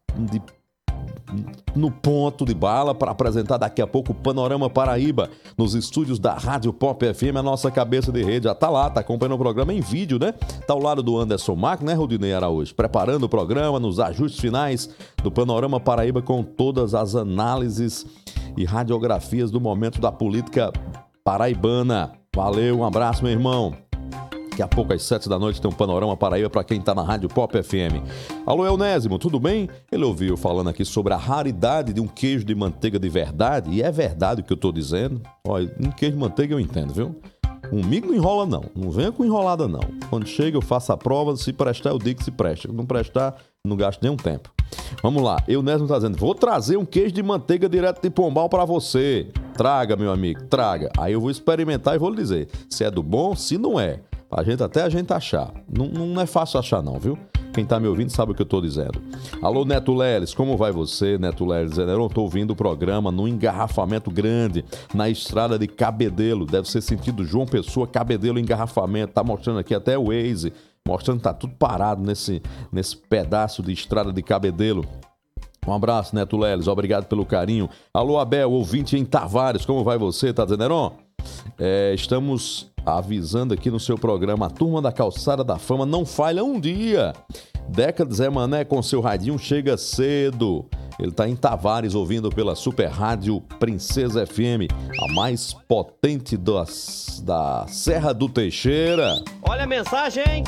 no ponto de bala para apresentar daqui a pouco o Panorama Paraíba nos estúdios da Rádio Pop FM, a nossa cabeça de rede. Já tá lá, tá acompanhando o programa em vídeo, né? Tá ao lado do Anderson Marco, né, Rudinei Araújo? Preparando o programa nos ajustes finais do Panorama Paraíba com todas as análises e radiografias do momento da política paraibana. Valeu, um abraço, meu irmão. Daqui a pouco, às 7 da noite, tem um Panorama Paraíba para quem tá na Rádio Pop FM. Alô, Eunésimo, tudo bem? Ele ouviu falando aqui sobre a raridade de um queijo de manteiga de verdade, e é verdade o que eu tô dizendo. Olha, um queijo de manteiga eu entendo, viu? Comigo não enrola, não. Não venha com enrolada, não. Quando chega, eu faço a prova. Se prestar, eu digo que se presta. Se não prestar, não gasto nenhum tempo. Vamos lá. Eunésimo tá dizendo, vou trazer um queijo de manteiga direto de Pombal para você. Traga, meu amigo, traga. Aí eu vou experimentar e vou lhe dizer se é do bom, se não é. Até a gente achar. Não é fácil achar, não, viu? Quem tá me ouvindo sabe o que eu tô dizendo. Alô, Neto Leles, como vai você, Neto Leles? Eu tô ouvindo o programa no engarrafamento grande, na estrada de Cabedelo. Deve ser sentido João Pessoa, Cabedelo, engarrafamento. Tá mostrando aqui até o Waze. mostrando que tá tudo parado nesse pedaço de estrada de Cabedelo. Um abraço, Neto Leles, obrigado pelo carinho. Alô, Abel, ouvinte em Tavares, como vai você, tá dizendo, Heron? Estamos avisando aqui no seu programa, a turma da Calçada da Fama não falha um dia. Deca de Zé Mané com seu radinho chega cedo. Ele tá em Tavares ouvindo pela Super Rádio Princesa FM, a mais potente da Serra do Teixeira. Olha a mensagem!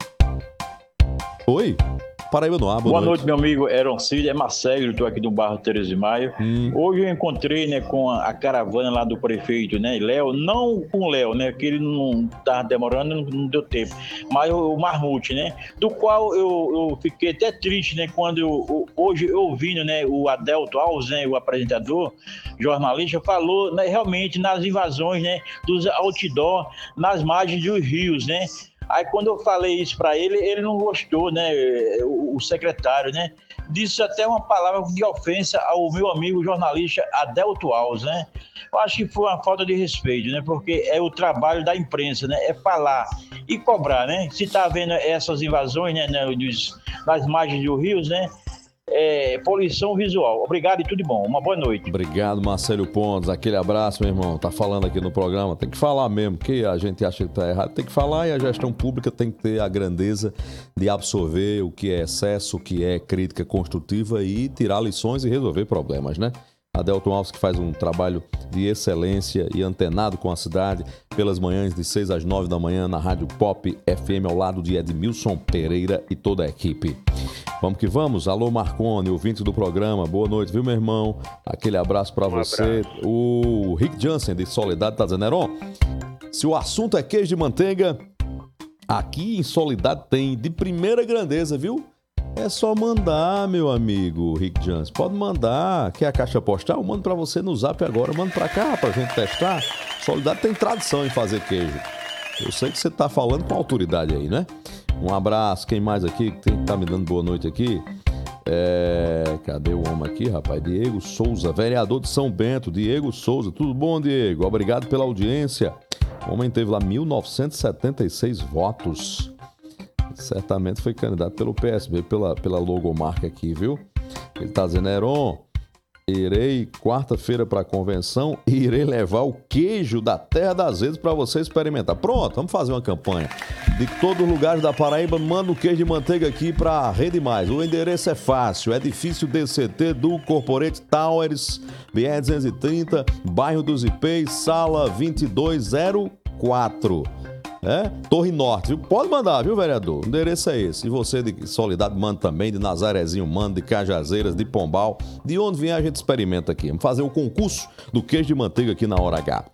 Oi? Paraíba no ar, boa noite, meu amigo Heron Cid, é Marcelo, estou aqui do bairro Tereza de Maio. Hoje eu encontrei, né, com a caravana lá do prefeito, né, Léo, não com o Léo, né, que ele não estava demorando, não deu tempo, mas o Marmute, né, do qual eu fiquei até triste, né, quando hoje eu ouvindo, né, o Adelto Alves, né, o apresentador, jornalista, falou, né, realmente nas invasões, né, dos outdoor nas margens dos rios, né. Aí quando eu falei isso para ele, ele não gostou, né, o secretário, né, disse até uma palavra de ofensa ao meu amigo jornalista Adelto Alves, né. Eu acho que foi uma falta de respeito, né, porque é o trabalho da imprensa, né, é falar e cobrar, né. Se tá vendo essas invasões, né, nas margens dos rios, né, poluição visual. Obrigado e tudo de bom. Uma boa noite. Obrigado, Marcelo Pontes. Aquele abraço, meu irmão. Tá falando aqui no programa. Tem que falar mesmo, que a gente acha que tá errado. Tem que falar e a gestão pública tem que ter a grandeza de absorver o que é excesso, o que é crítica construtiva e tirar lições e resolver problemas, né? Adelton Alves, que faz um trabalho de excelência e antenado com a cidade, pelas manhãs de 6 às 9 da manhã na Rádio Pop FM, ao lado de Edmilson Pereira e toda a equipe. Vamos que vamos. Alô, Marcone, ouvinte do programa. Boa noite, viu, meu irmão? Aquele abraço pra você. Abraço. O Rick Jansen, de Soledade, tá dizendo, Heron, se o assunto é queijo de manteiga, aqui em Soledade tem de primeira grandeza, viu? É só mandar, meu amigo Rick Jansen. Pode mandar. Quer a caixa postal? Eu mando pra você no Zap agora. Manda pra cá pra gente testar. Soledade tem tradição em fazer queijo. Eu sei que você tá falando com autoridade aí, né? Um abraço. Quem mais aqui que tá me dando boa noite aqui? Cadê o homem aqui, rapaz? Diego Souza, vereador de São Bento. Diego Souza. Tudo bom, Diego? Obrigado pela audiência. O homem teve lá 1.976 votos. Certamente foi candidato pelo PSB, pela logomarca aqui, viu? Ele tá dizendo, Heron, irei quarta-feira para a convenção e irei levar o queijo da Terra das Redes para você experimentar. Pronto, vamos fazer uma campanha. De todos os lugares da Paraíba, manda o queijo de manteiga aqui para a Rede Mais. O endereço é fácil, edifício DCT do Corporate Towers, BR-230, bairro dos Ipês, sala 2204. Torre Norte, viu? Pode mandar, viu, vereador? O endereço é esse. E você de Soledade, manda também, de Nazarezinho, manda, de Cajazeiras, de Pombal. De onde vier a gente experimenta aqui. Vamos fazer o concurso do queijo de manteiga aqui na Hora H.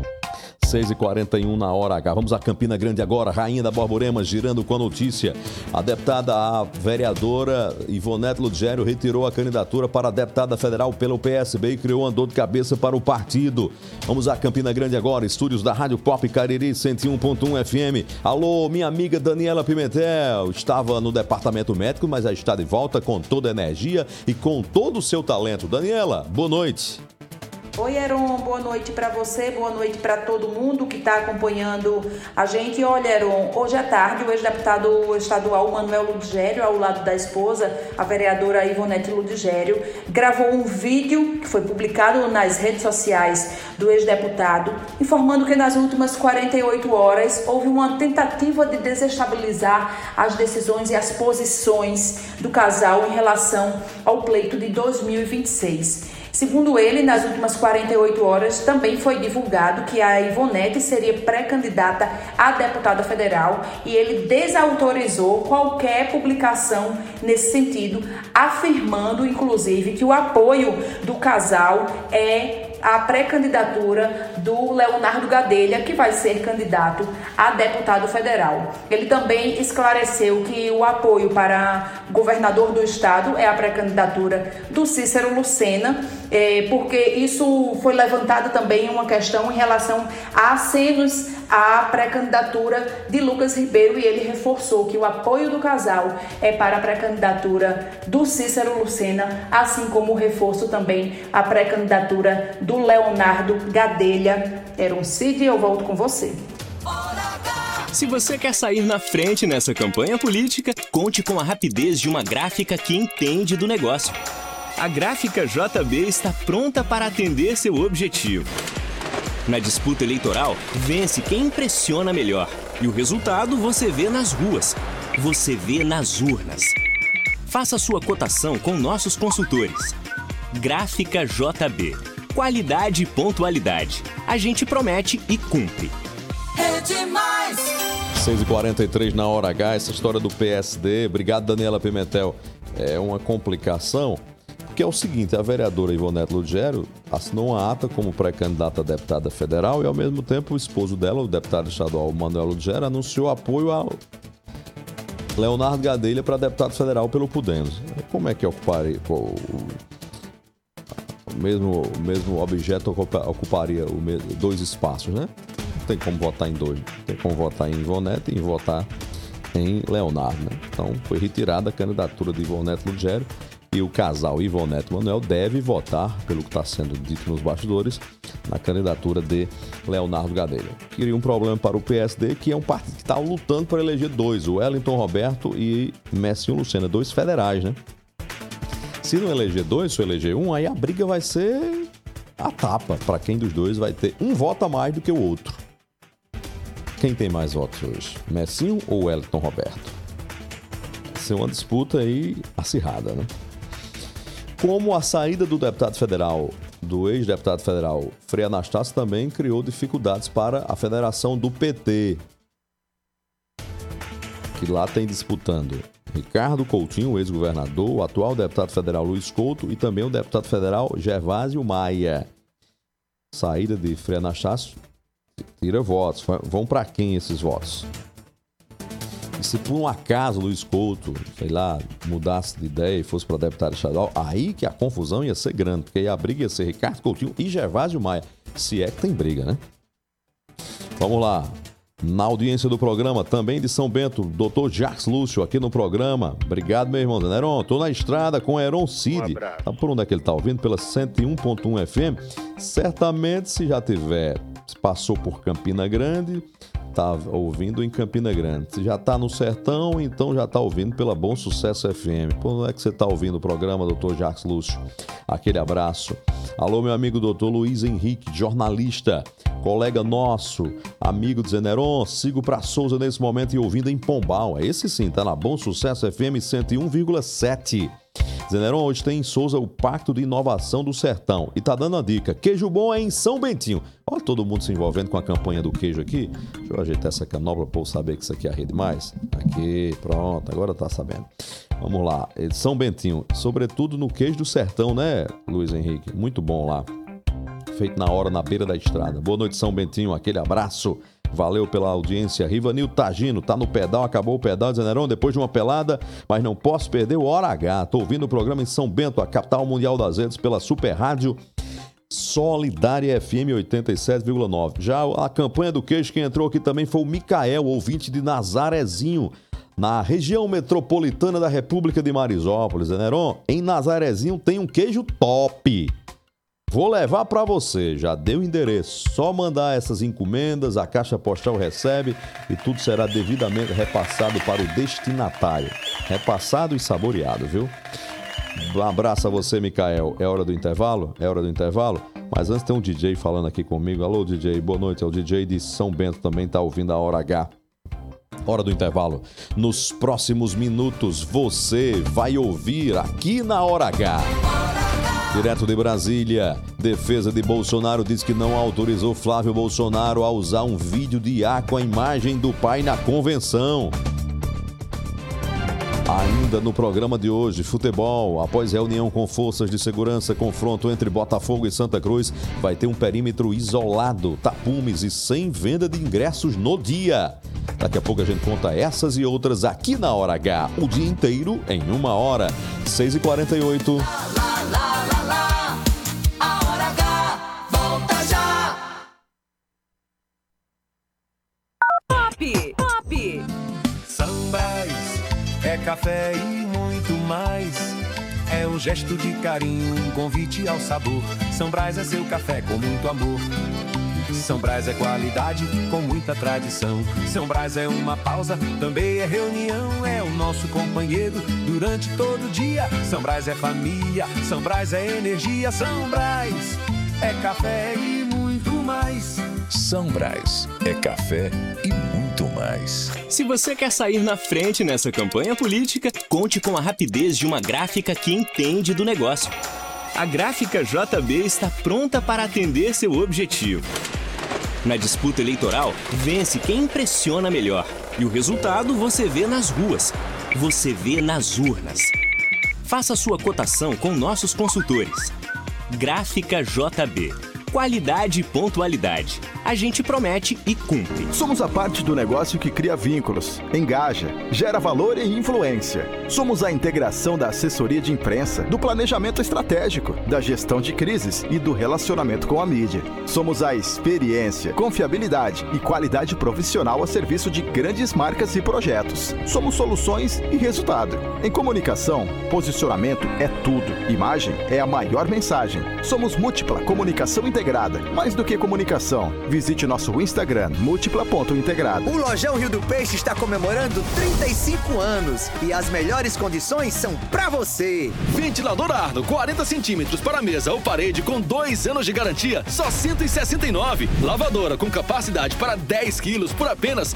6h41 na Hora H. Vamos a Campina Grande agora. Rainha da Borborema girando com a notícia. A deputada, a vereadora Ivonete Ludgério retirou a candidatura para a deputada federal pelo PSB e criou uma dor de cabeça para o partido. Vamos a Campina Grande agora. Estúdios da Rádio Pop Cariri 101.1 FM. Alô, minha amiga Daniela Pimentel. Estava no departamento médico, mas já está de volta com toda a energia e com todo o seu talento. Daniela, boa noite. Oi, Heron, boa noite para você, boa noite para todo mundo que está acompanhando a gente. Olha, Heron, hoje à tarde o ex-deputado estadual Manuel Ludgério, ao lado da esposa, a vereadora Ivonete Ludgério, gravou um vídeo que foi publicado nas redes sociais do ex-deputado, informando que nas últimas 48 horas houve uma tentativa de desestabilizar as decisões e as posições do casal em relação ao pleito de 2026. Segundo ele, nas últimas 48 horas também foi divulgado que a Ivonete seria pré-candidata a deputada federal e ele desautorizou qualquer publicação nesse sentido, afirmando, inclusive, que o apoio do casal é a pré-candidatura do Leonardo Gadelha, que vai ser candidato a deputado federal. Ele também esclareceu que o apoio para governador do estado é a pré-candidatura do Cícero Lucena, porque isso foi levantado também uma questão em relação a acenos à pré-candidatura de Lucas Ribeiro, e ele reforçou que o apoio do casal é para a pré-candidatura do Cícero Lucena, assim como o reforço também à pré-candidatura do Leonardo Gadelha. Era um Cid, eu volto com você. Se você quer sair na frente nessa campanha política, conte com a rapidez de uma gráfica que entende do negócio. A Gráfica JB está pronta para atender seu objetivo. Na disputa eleitoral, vence quem impressiona melhor. E o resultado você vê nas ruas. Você vê nas urnas. Faça sua cotação com nossos consultores. Gráfica JB. Qualidade e pontualidade. A gente promete e cumpre. É demais! 6h43 na hora H, essa história do PSD. Obrigado, Daniela Pimentel. É uma complicação, porque é o seguinte, a vereadora Ivonete Ludgero assinou uma ata como pré-candidata a deputada federal e, ao mesmo tempo, o esposo dela, o deputado estadual Manuel Ludgero, anunciou apoio ao Leonardo Gadelha para deputado federal pelo Podemos. Como é que ocuparia o mesmo objeto ocuparia dois espaços, né? Não tem como votar em dois. Tem como votar em Ivonete e votar em Leonardo, né? Então, foi retirada a candidatura de Ivonete Ludgero e o casal Ivonete Manuel deve votar, pelo que está sendo dito nos bastidores, na candidatura de Leonardo Gadelha. Queria um problema para o PSD, que é um partido que está lutando para eleger dois, o Wellington Roberto e Messinho Lucena, dois federais, né? Se não eleger dois, se eleger um, aí a briga vai ser a tapa. Para quem dos dois vai ter um voto a mais do que o outro. Quem tem mais votos hoje? Messinho ou Wellington Roberto? Vai ser uma disputa aí acirrada, né? Como a saída do deputado federal, do ex-deputado federal Frei Anastácio, também criou dificuldades para a federação do PT, que lá tem disputando Ricardo Coutinho, o ex-governador, o atual deputado federal Luiz Couto e também o deputado federal Gervásio Maia. Saída de Frei Anastácio tira votos. Vão para quem esses votos? E se por um acaso Luiz Couto, sei lá, mudasse de ideia e fosse para deputado estadual, aí que a confusão ia ser grande, porque aí a briga ia ser Ricardo Coutinho e Gervásio Maia. Se é que tem briga, né? Vamos lá. Na audiência do programa, também de São Bento, Dr. Jacques Lúcio aqui no programa. Obrigado, meu irmão. Heron, tô na estrada com Heron Cid. Sabe por onde é que ele tá ouvindo? Pela 101.1 FM. Certamente, se já tiver, passou por Campina Grande, tá ouvindo em Campina Grande. Se já tá no Sertão, então já tá ouvindo pela Bom Sucesso FM. Por onde é que você tá ouvindo o programa, Dr. Jacques Lúcio? Aquele abraço. Alô, meu amigo Dr. Luiz Henrique, jornalista, colega nosso, amigo de Zeneron, sigo pra Souza nesse momento e ouvindo em Pombal. Esse sim, tá na Bom Sucesso FM 101,7. Zeneron, hoje tem em Souza o Pacto de Inovação do Sertão. E tá dando a dica, queijo bom é em São Bentinho. Olha todo mundo se envolvendo com a campanha do queijo aqui. Deixa eu ajeitar essa canopla para eu saber que isso aqui é a Rede Mais. Aqui, pronto, agora tá sabendo. Vamos lá, São Bentinho, sobretudo no queijo do sertão, né, Luiz Henrique? Muito bom lá. Feito na hora, na beira da estrada. Boa noite, São Bentinho, aquele abraço. Valeu pela audiência. Rivanil Tagino, tá no pedal, acabou o pedal, Zeneron, depois de uma pelada, mas não posso perder o Hora H. Tô ouvindo o programa em São Bento, a capital mundial das redes, pela Super Rádio Solidária FM 87,9. Já a campanha do queijo, quem entrou aqui também foi o Micael, ouvinte de Nazarezinho, na região metropolitana da República de Marisópolis. Zeneron, em Nazarezinho tem um queijo top. Vou levar para você, já deu o endereço, só mandar essas encomendas, a caixa postal recebe e tudo será devidamente repassado para o destinatário. Repassado e saboreado, viu? Um abraço a você, Micael. É hora do intervalo? É hora do intervalo? Mas antes tem um DJ falando aqui comigo. Alô, DJ, boa noite. É o DJ de São Bento, também tá ouvindo a Hora H. Hora do intervalo. Nos próximos minutos você vai ouvir aqui na Hora H. Direto de Brasília, defesa de Bolsonaro diz que não autorizou Flávio Bolsonaro a usar um vídeo de ar com a imagem do pai na convenção. Ainda no programa de hoje, futebol. Após reunião com forças de segurança, confronto entre Botafogo e Santa Cruz, vai ter um perímetro isolado, tapumes e sem venda de ingressos no dia. Daqui a pouco a gente conta essas e outras aqui na Hora H. O dia inteiro em 1 hora. 6h48. Pop! Sambas é café e muito mais. É um gesto de carinho, um convite ao sabor. São Brás é seu café com muito amor. São Brás é qualidade com muita tradição. São Brás é uma pausa, também é reunião. É o nosso companheiro durante todo o dia. São Brás é família, São Brás é energia. São Brás é café e muito mais. São Brás é café e muito mais. Se você quer sair na frente nessa campanha política, conte com a rapidez de uma gráfica que entende do negócio. A Gráfica JB está pronta para atender seu objetivo. Na disputa eleitoral, vence quem impressiona melhor. E o resultado você vê nas ruas, você vê nas urnas. Faça sua cotação com nossos consultores. Gráfica JB. Qualidade e pontualidade. A gente promete e cumpre. Somos a parte do negócio que cria vínculos, engaja, gera valor e influência. Somos a integração da assessoria de imprensa, do planejamento estratégico, da gestão de crises e do relacionamento com a mídia. Somos a experiência, confiabilidade e qualidade profissional a serviço de grandes marcas e projetos. Somos soluções e resultado. Em comunicação, posicionamento é tudo. Imagem é a maior mensagem. Somos Múltipla Comunicação Integrada. Mais do que comunicação, visite nosso Instagram, múltipla.integrada. O Lojão Rio do Peixe está comemorando 35 anos e as melhores condições são pra você. Ventilador Arno, 40 centímetros para mesa ou parede com 2 anos de garantia, só 169. Lavadora com capacidade para 10 quilos por apenas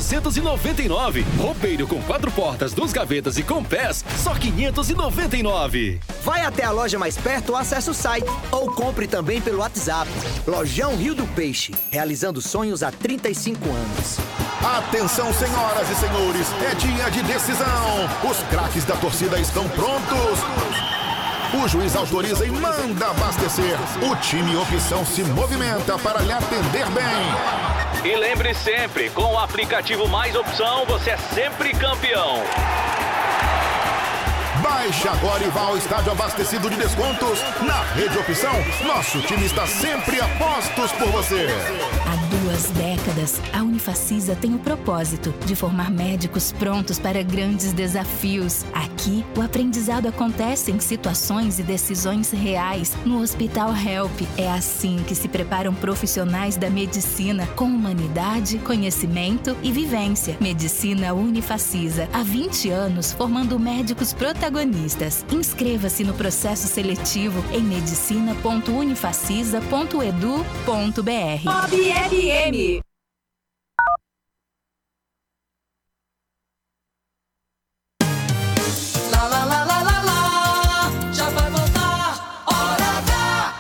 499. Roupeiro com 4 portas, 2 gavetas e com pés, só 599. Vai até a loja mais perto ou acesse o site ou compre também pelo WhatsApp. Lojão Rio do Peixe, realizando sonhos há 35 anos. Atenção, senhoras e senhores, é dia de decisão. Os craques da torcida estão prontos. O juiz autoriza e manda abastecer. O time Opção se movimenta para lhe atender bem. E lembre sempre, com o aplicativo Mais Opção, você é sempre campeão. Baixe agora e vá ao estádio abastecido de descontos. Na Rede Opção, nosso time está sempre a postos por você. Há 2 décadas, a Unifacisa tem o propósito de formar médicos prontos para grandes desafios. Aqui, o aprendizado acontece em situações e decisões reais. No Hospital Help, é assim que se preparam profissionais da medicina com humanidade, conhecimento e vivência. Medicina Unifacisa, há 20 anos formando médicos protagonistas. Inscreva-se no processo seletivo em medicina.unifacisa.edu.br. Bob FM. Lá, lá, lá, lá, lá, lá, já vai voltar, hora H.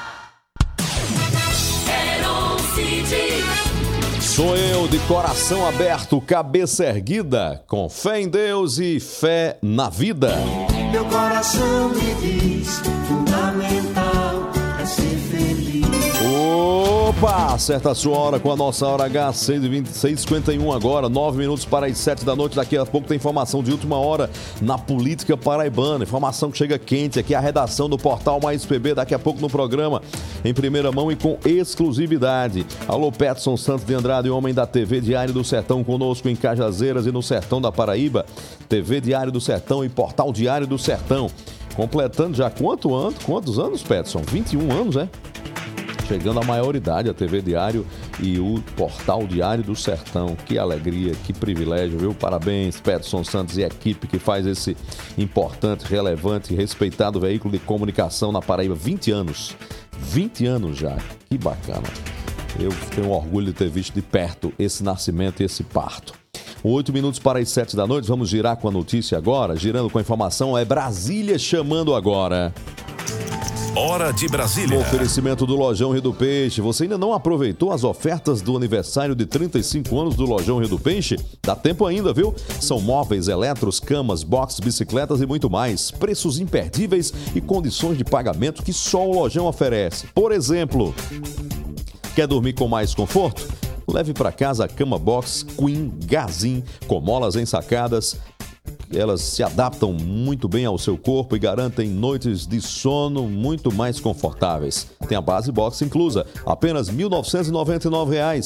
Heron City. Sou eu, de coração aberto, cabeça erguida, com fé em Deus e fé na vida. Meu coração me diz, fundamental é ser feliz. Opa, acerta a sua hora com a nossa Hora H, 6h51 agora, 9 minutos para as 7 da noite. Daqui a pouco tem informação de última hora na política paraibana. Informação que chega quente aqui, a redação do portal Mais PB, daqui a pouco no programa, em primeira mão e com exclusividade. Alô, Peterson Santos de Andrade, homem da TV Diário do Sertão, conosco em Cajazeiras e no Sertão da Paraíba. TV Diário do Sertão e Portal Diário do Sertão. Completando já quantos anos, Peterson? 21 anos, né? Chegando à maioridade, a TV Diário e o Portal Diário do Sertão. Que alegria, que privilégio, viu? Parabéns, Peterson Santos e equipe que faz esse importante, relevante e respeitado veículo de comunicação na Paraíba. 20 anos. 20 anos já. Que bacana. Eu tenho orgulho de ter visto de perto esse nascimento e esse parto. 8 minutos para as 7 da noite. Vamos girar com a notícia agora. Girando com a informação, é Brasília chamando agora. Hora de Brasília. O oferecimento do Lojão Rio do Peixe. Você ainda não aproveitou as ofertas do aniversário de 35 anos do Lojão Rio do Peixe? Dá tempo ainda, viu? São móveis, eletros, camas, boxes, bicicletas e muito mais. Preços imperdíveis e condições de pagamento que só o Lojão oferece. Por exemplo, quer dormir com mais conforto? Leve para casa a cama box Queen Gazin com molas ensacadas. Elas se adaptam muito bem ao seu corpo e garantem noites de sono muito mais confortáveis. Tem a base box inclusa, apenas R$ 1.999.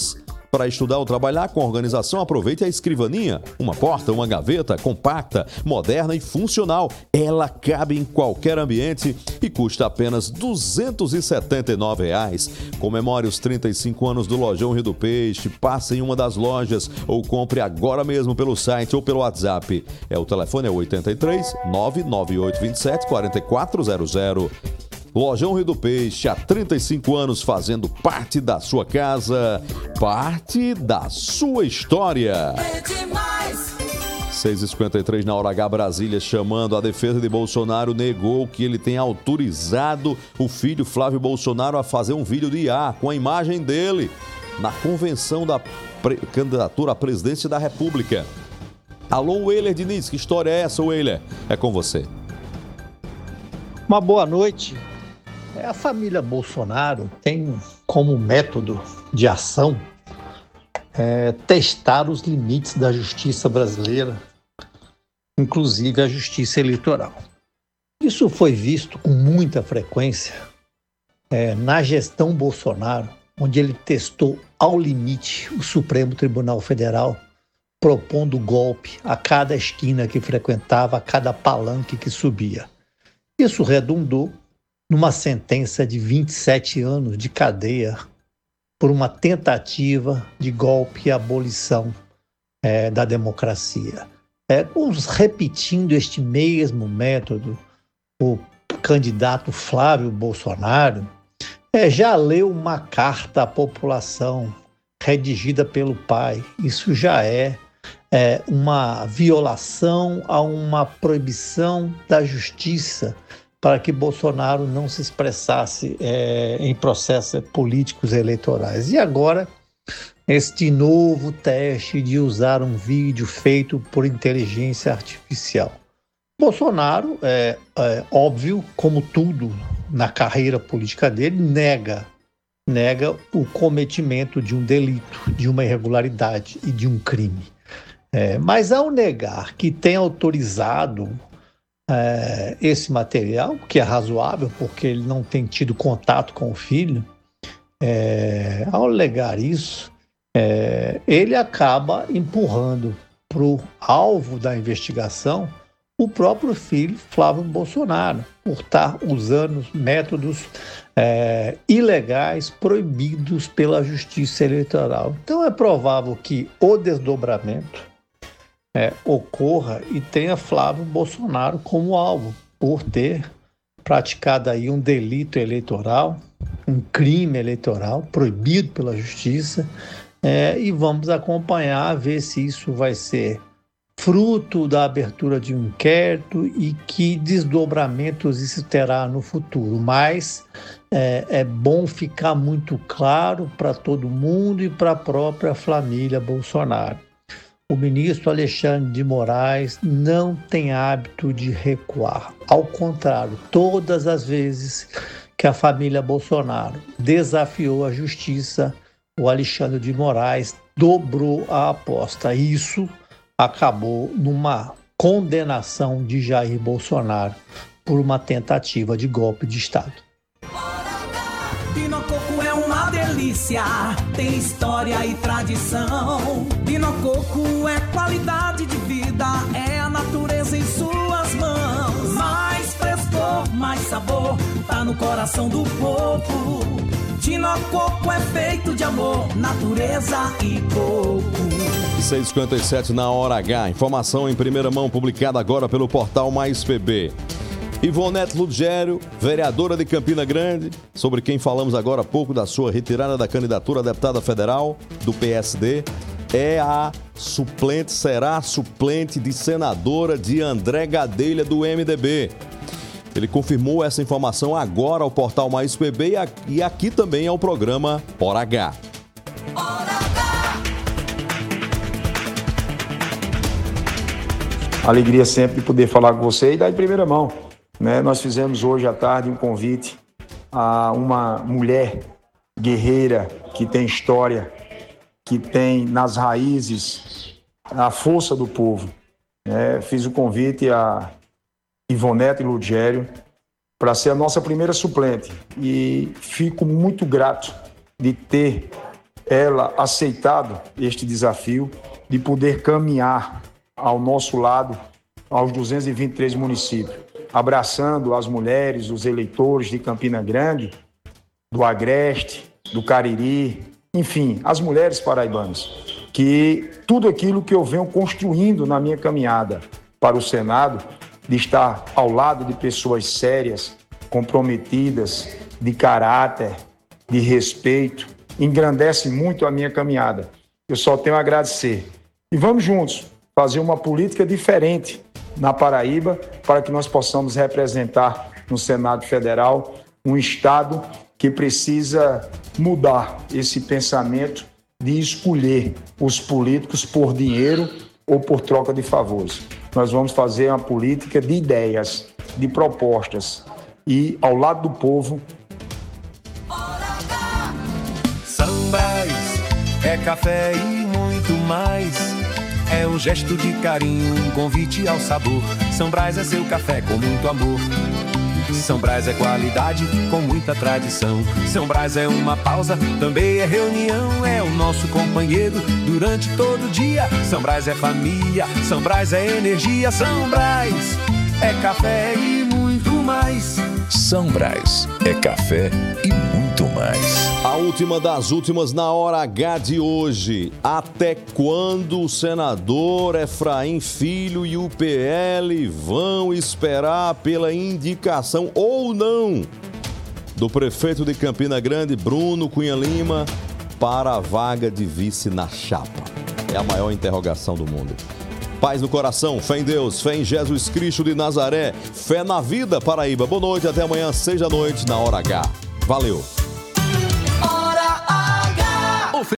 Para estudar ou trabalhar com organização, aproveite a escrivaninha. Uma porta, uma gaveta compacta, moderna e funcional. Ela cabe em qualquer ambiente e custa apenas R$ 279. Comemore os 35 anos do Lojão Rio do Peixe. Passe em uma das lojas ou compre agora mesmo pelo site ou pelo WhatsApp. O telefone é 83 99827 4400. Lojão Rio do Peixe, há 35 anos fazendo parte da sua casa, parte da sua história. 6h53 na Hora H, Brasília, chamando. A defesa de Bolsonaro negou que ele tenha autorizado o filho Flávio Bolsonaro a fazer um vídeo de IA com a imagem dele na convenção da candidatura à presidência da República. Alô, Weiler Diniz, que história é essa, Weiler? É com você. Uma boa noite. A família Bolsonaro tem como método de ação testar os limites da justiça brasileira, inclusive a justiça eleitoral. Isso foi visto com muita frequência na gestão Bolsonaro, onde ele testou ao limite o Supremo Tribunal Federal, propondo golpe a cada esquina que frequentava, a cada palanque que subia. Isso redundou numa sentença de 27 anos de cadeia por uma tentativa de golpe e abolição da democracia. Repetindo este mesmo método, o candidato Flávio Bolsonaro já leu uma carta à população redigida pelo pai. Isso já é uma violação a uma proibição da justiça para que Bolsonaro não se expressasse em processos políticos eleitorais. E agora, este novo teste de usar um vídeo feito por inteligência artificial. Bolsonaro, óbvio, como tudo na carreira política dele, nega o cometimento de um delito, de uma irregularidade e de um crime. Mas ao negar que tem autorizado esse material, que é razoável, porque ele não tem tido contato com o filho, ao alegar isso, ele acaba empurrando para o alvo da investigação o próprio filho, Flávio Bolsonaro, por estar usando métodos ilegais, proibidos pela justiça eleitoral. Então é provável que o desdobramento ocorra e tenha Flávio Bolsonaro como alvo, por ter praticado aí um delito eleitoral, um crime eleitoral proibido pela justiça, e vamos acompanhar, ver se isso vai ser fruto da abertura de um inquérito e que desdobramentos isso terá no futuro. Mas é bom ficar muito claro para todo mundo e para a própria família Bolsonaro. O ministro Alexandre de Moraes não tem hábito de recuar. Ao contrário, todas as vezes que a família Bolsonaro desafiou a justiça, o Alexandre de Moraes dobrou a aposta. Isso acabou numa condenação de Jair Bolsonaro por uma tentativa de golpe de Estado. Pinococo é uma delícia, tem história e tradição. Pinococo é qualidade de vida, é a natureza em suas mãos. Mais frescor, mais sabor, tá no coração do povo. Pinococo é feito de amor, natureza e coco. 6h57 na Hora H. Informação em primeira mão publicada agora pelo portal Mais PB. Ivonete Ludgério, vereadora de Campina Grande, sobre quem falamos agora há pouco da sua retirada da candidatura a deputada federal do PSD, será a suplente de senadora de André Gadelha do MDB. Ele confirmou essa informação agora ao portal Mais PB e aqui também ao programa Hora H. Alegria sempre de poder falar com você e dar em primeira mão. Nós fizemos hoje à tarde um convite a uma mulher guerreira que tem história, que tem nas raízes a força do povo. Fiz o convite a Ivonete Ludgério para ser a nossa primeira suplente e fico muito grato de ter ela aceitado este desafio de poder caminhar ao nosso lado, aos 223 municípios, abraçando as mulheres, os eleitores de Campina Grande, do Agreste, do Cariri, enfim, as mulheres paraibanas, que tudo aquilo que eu venho construindo na minha caminhada para o Senado, de estar ao lado de pessoas sérias, comprometidas, de caráter, de respeito, engrandece muito a minha caminhada. Eu só tenho a agradecer. E vamos juntos fazer uma política diferente na Paraíba para que nós possamos representar no Senado Federal um Estado que precisa mudar esse pensamento de escolher os políticos por dinheiro ou por troca de favores. Nós vamos fazer uma política de ideias, de propostas e, ao lado do povo... São Brás é café e muito mais. É um gesto de carinho, um convite ao sabor. São Brás é seu café com muito amor. São Brás é qualidade com muita tradição. São Brás é uma pausa, também é reunião. É o nosso companheiro durante todo o dia. São Brás é família, São Brás é energia. São Brás é café e muito mais. São Brás é café e muito mais. A última das últimas na hora H de hoje. Até quando o senador Efraim Filho e o PL vão esperar pela indicação ou não do prefeito de Campina Grande, Bruno Cunha Lima, para a vaga de vice na chapa? É a maior interrogação do mundo. Paz no coração, fé em Deus, fé em Jesus Cristo de Nazaré, fé na vida, Paraíba. Boa noite, até amanhã, 6 da noite, na hora H. Valeu!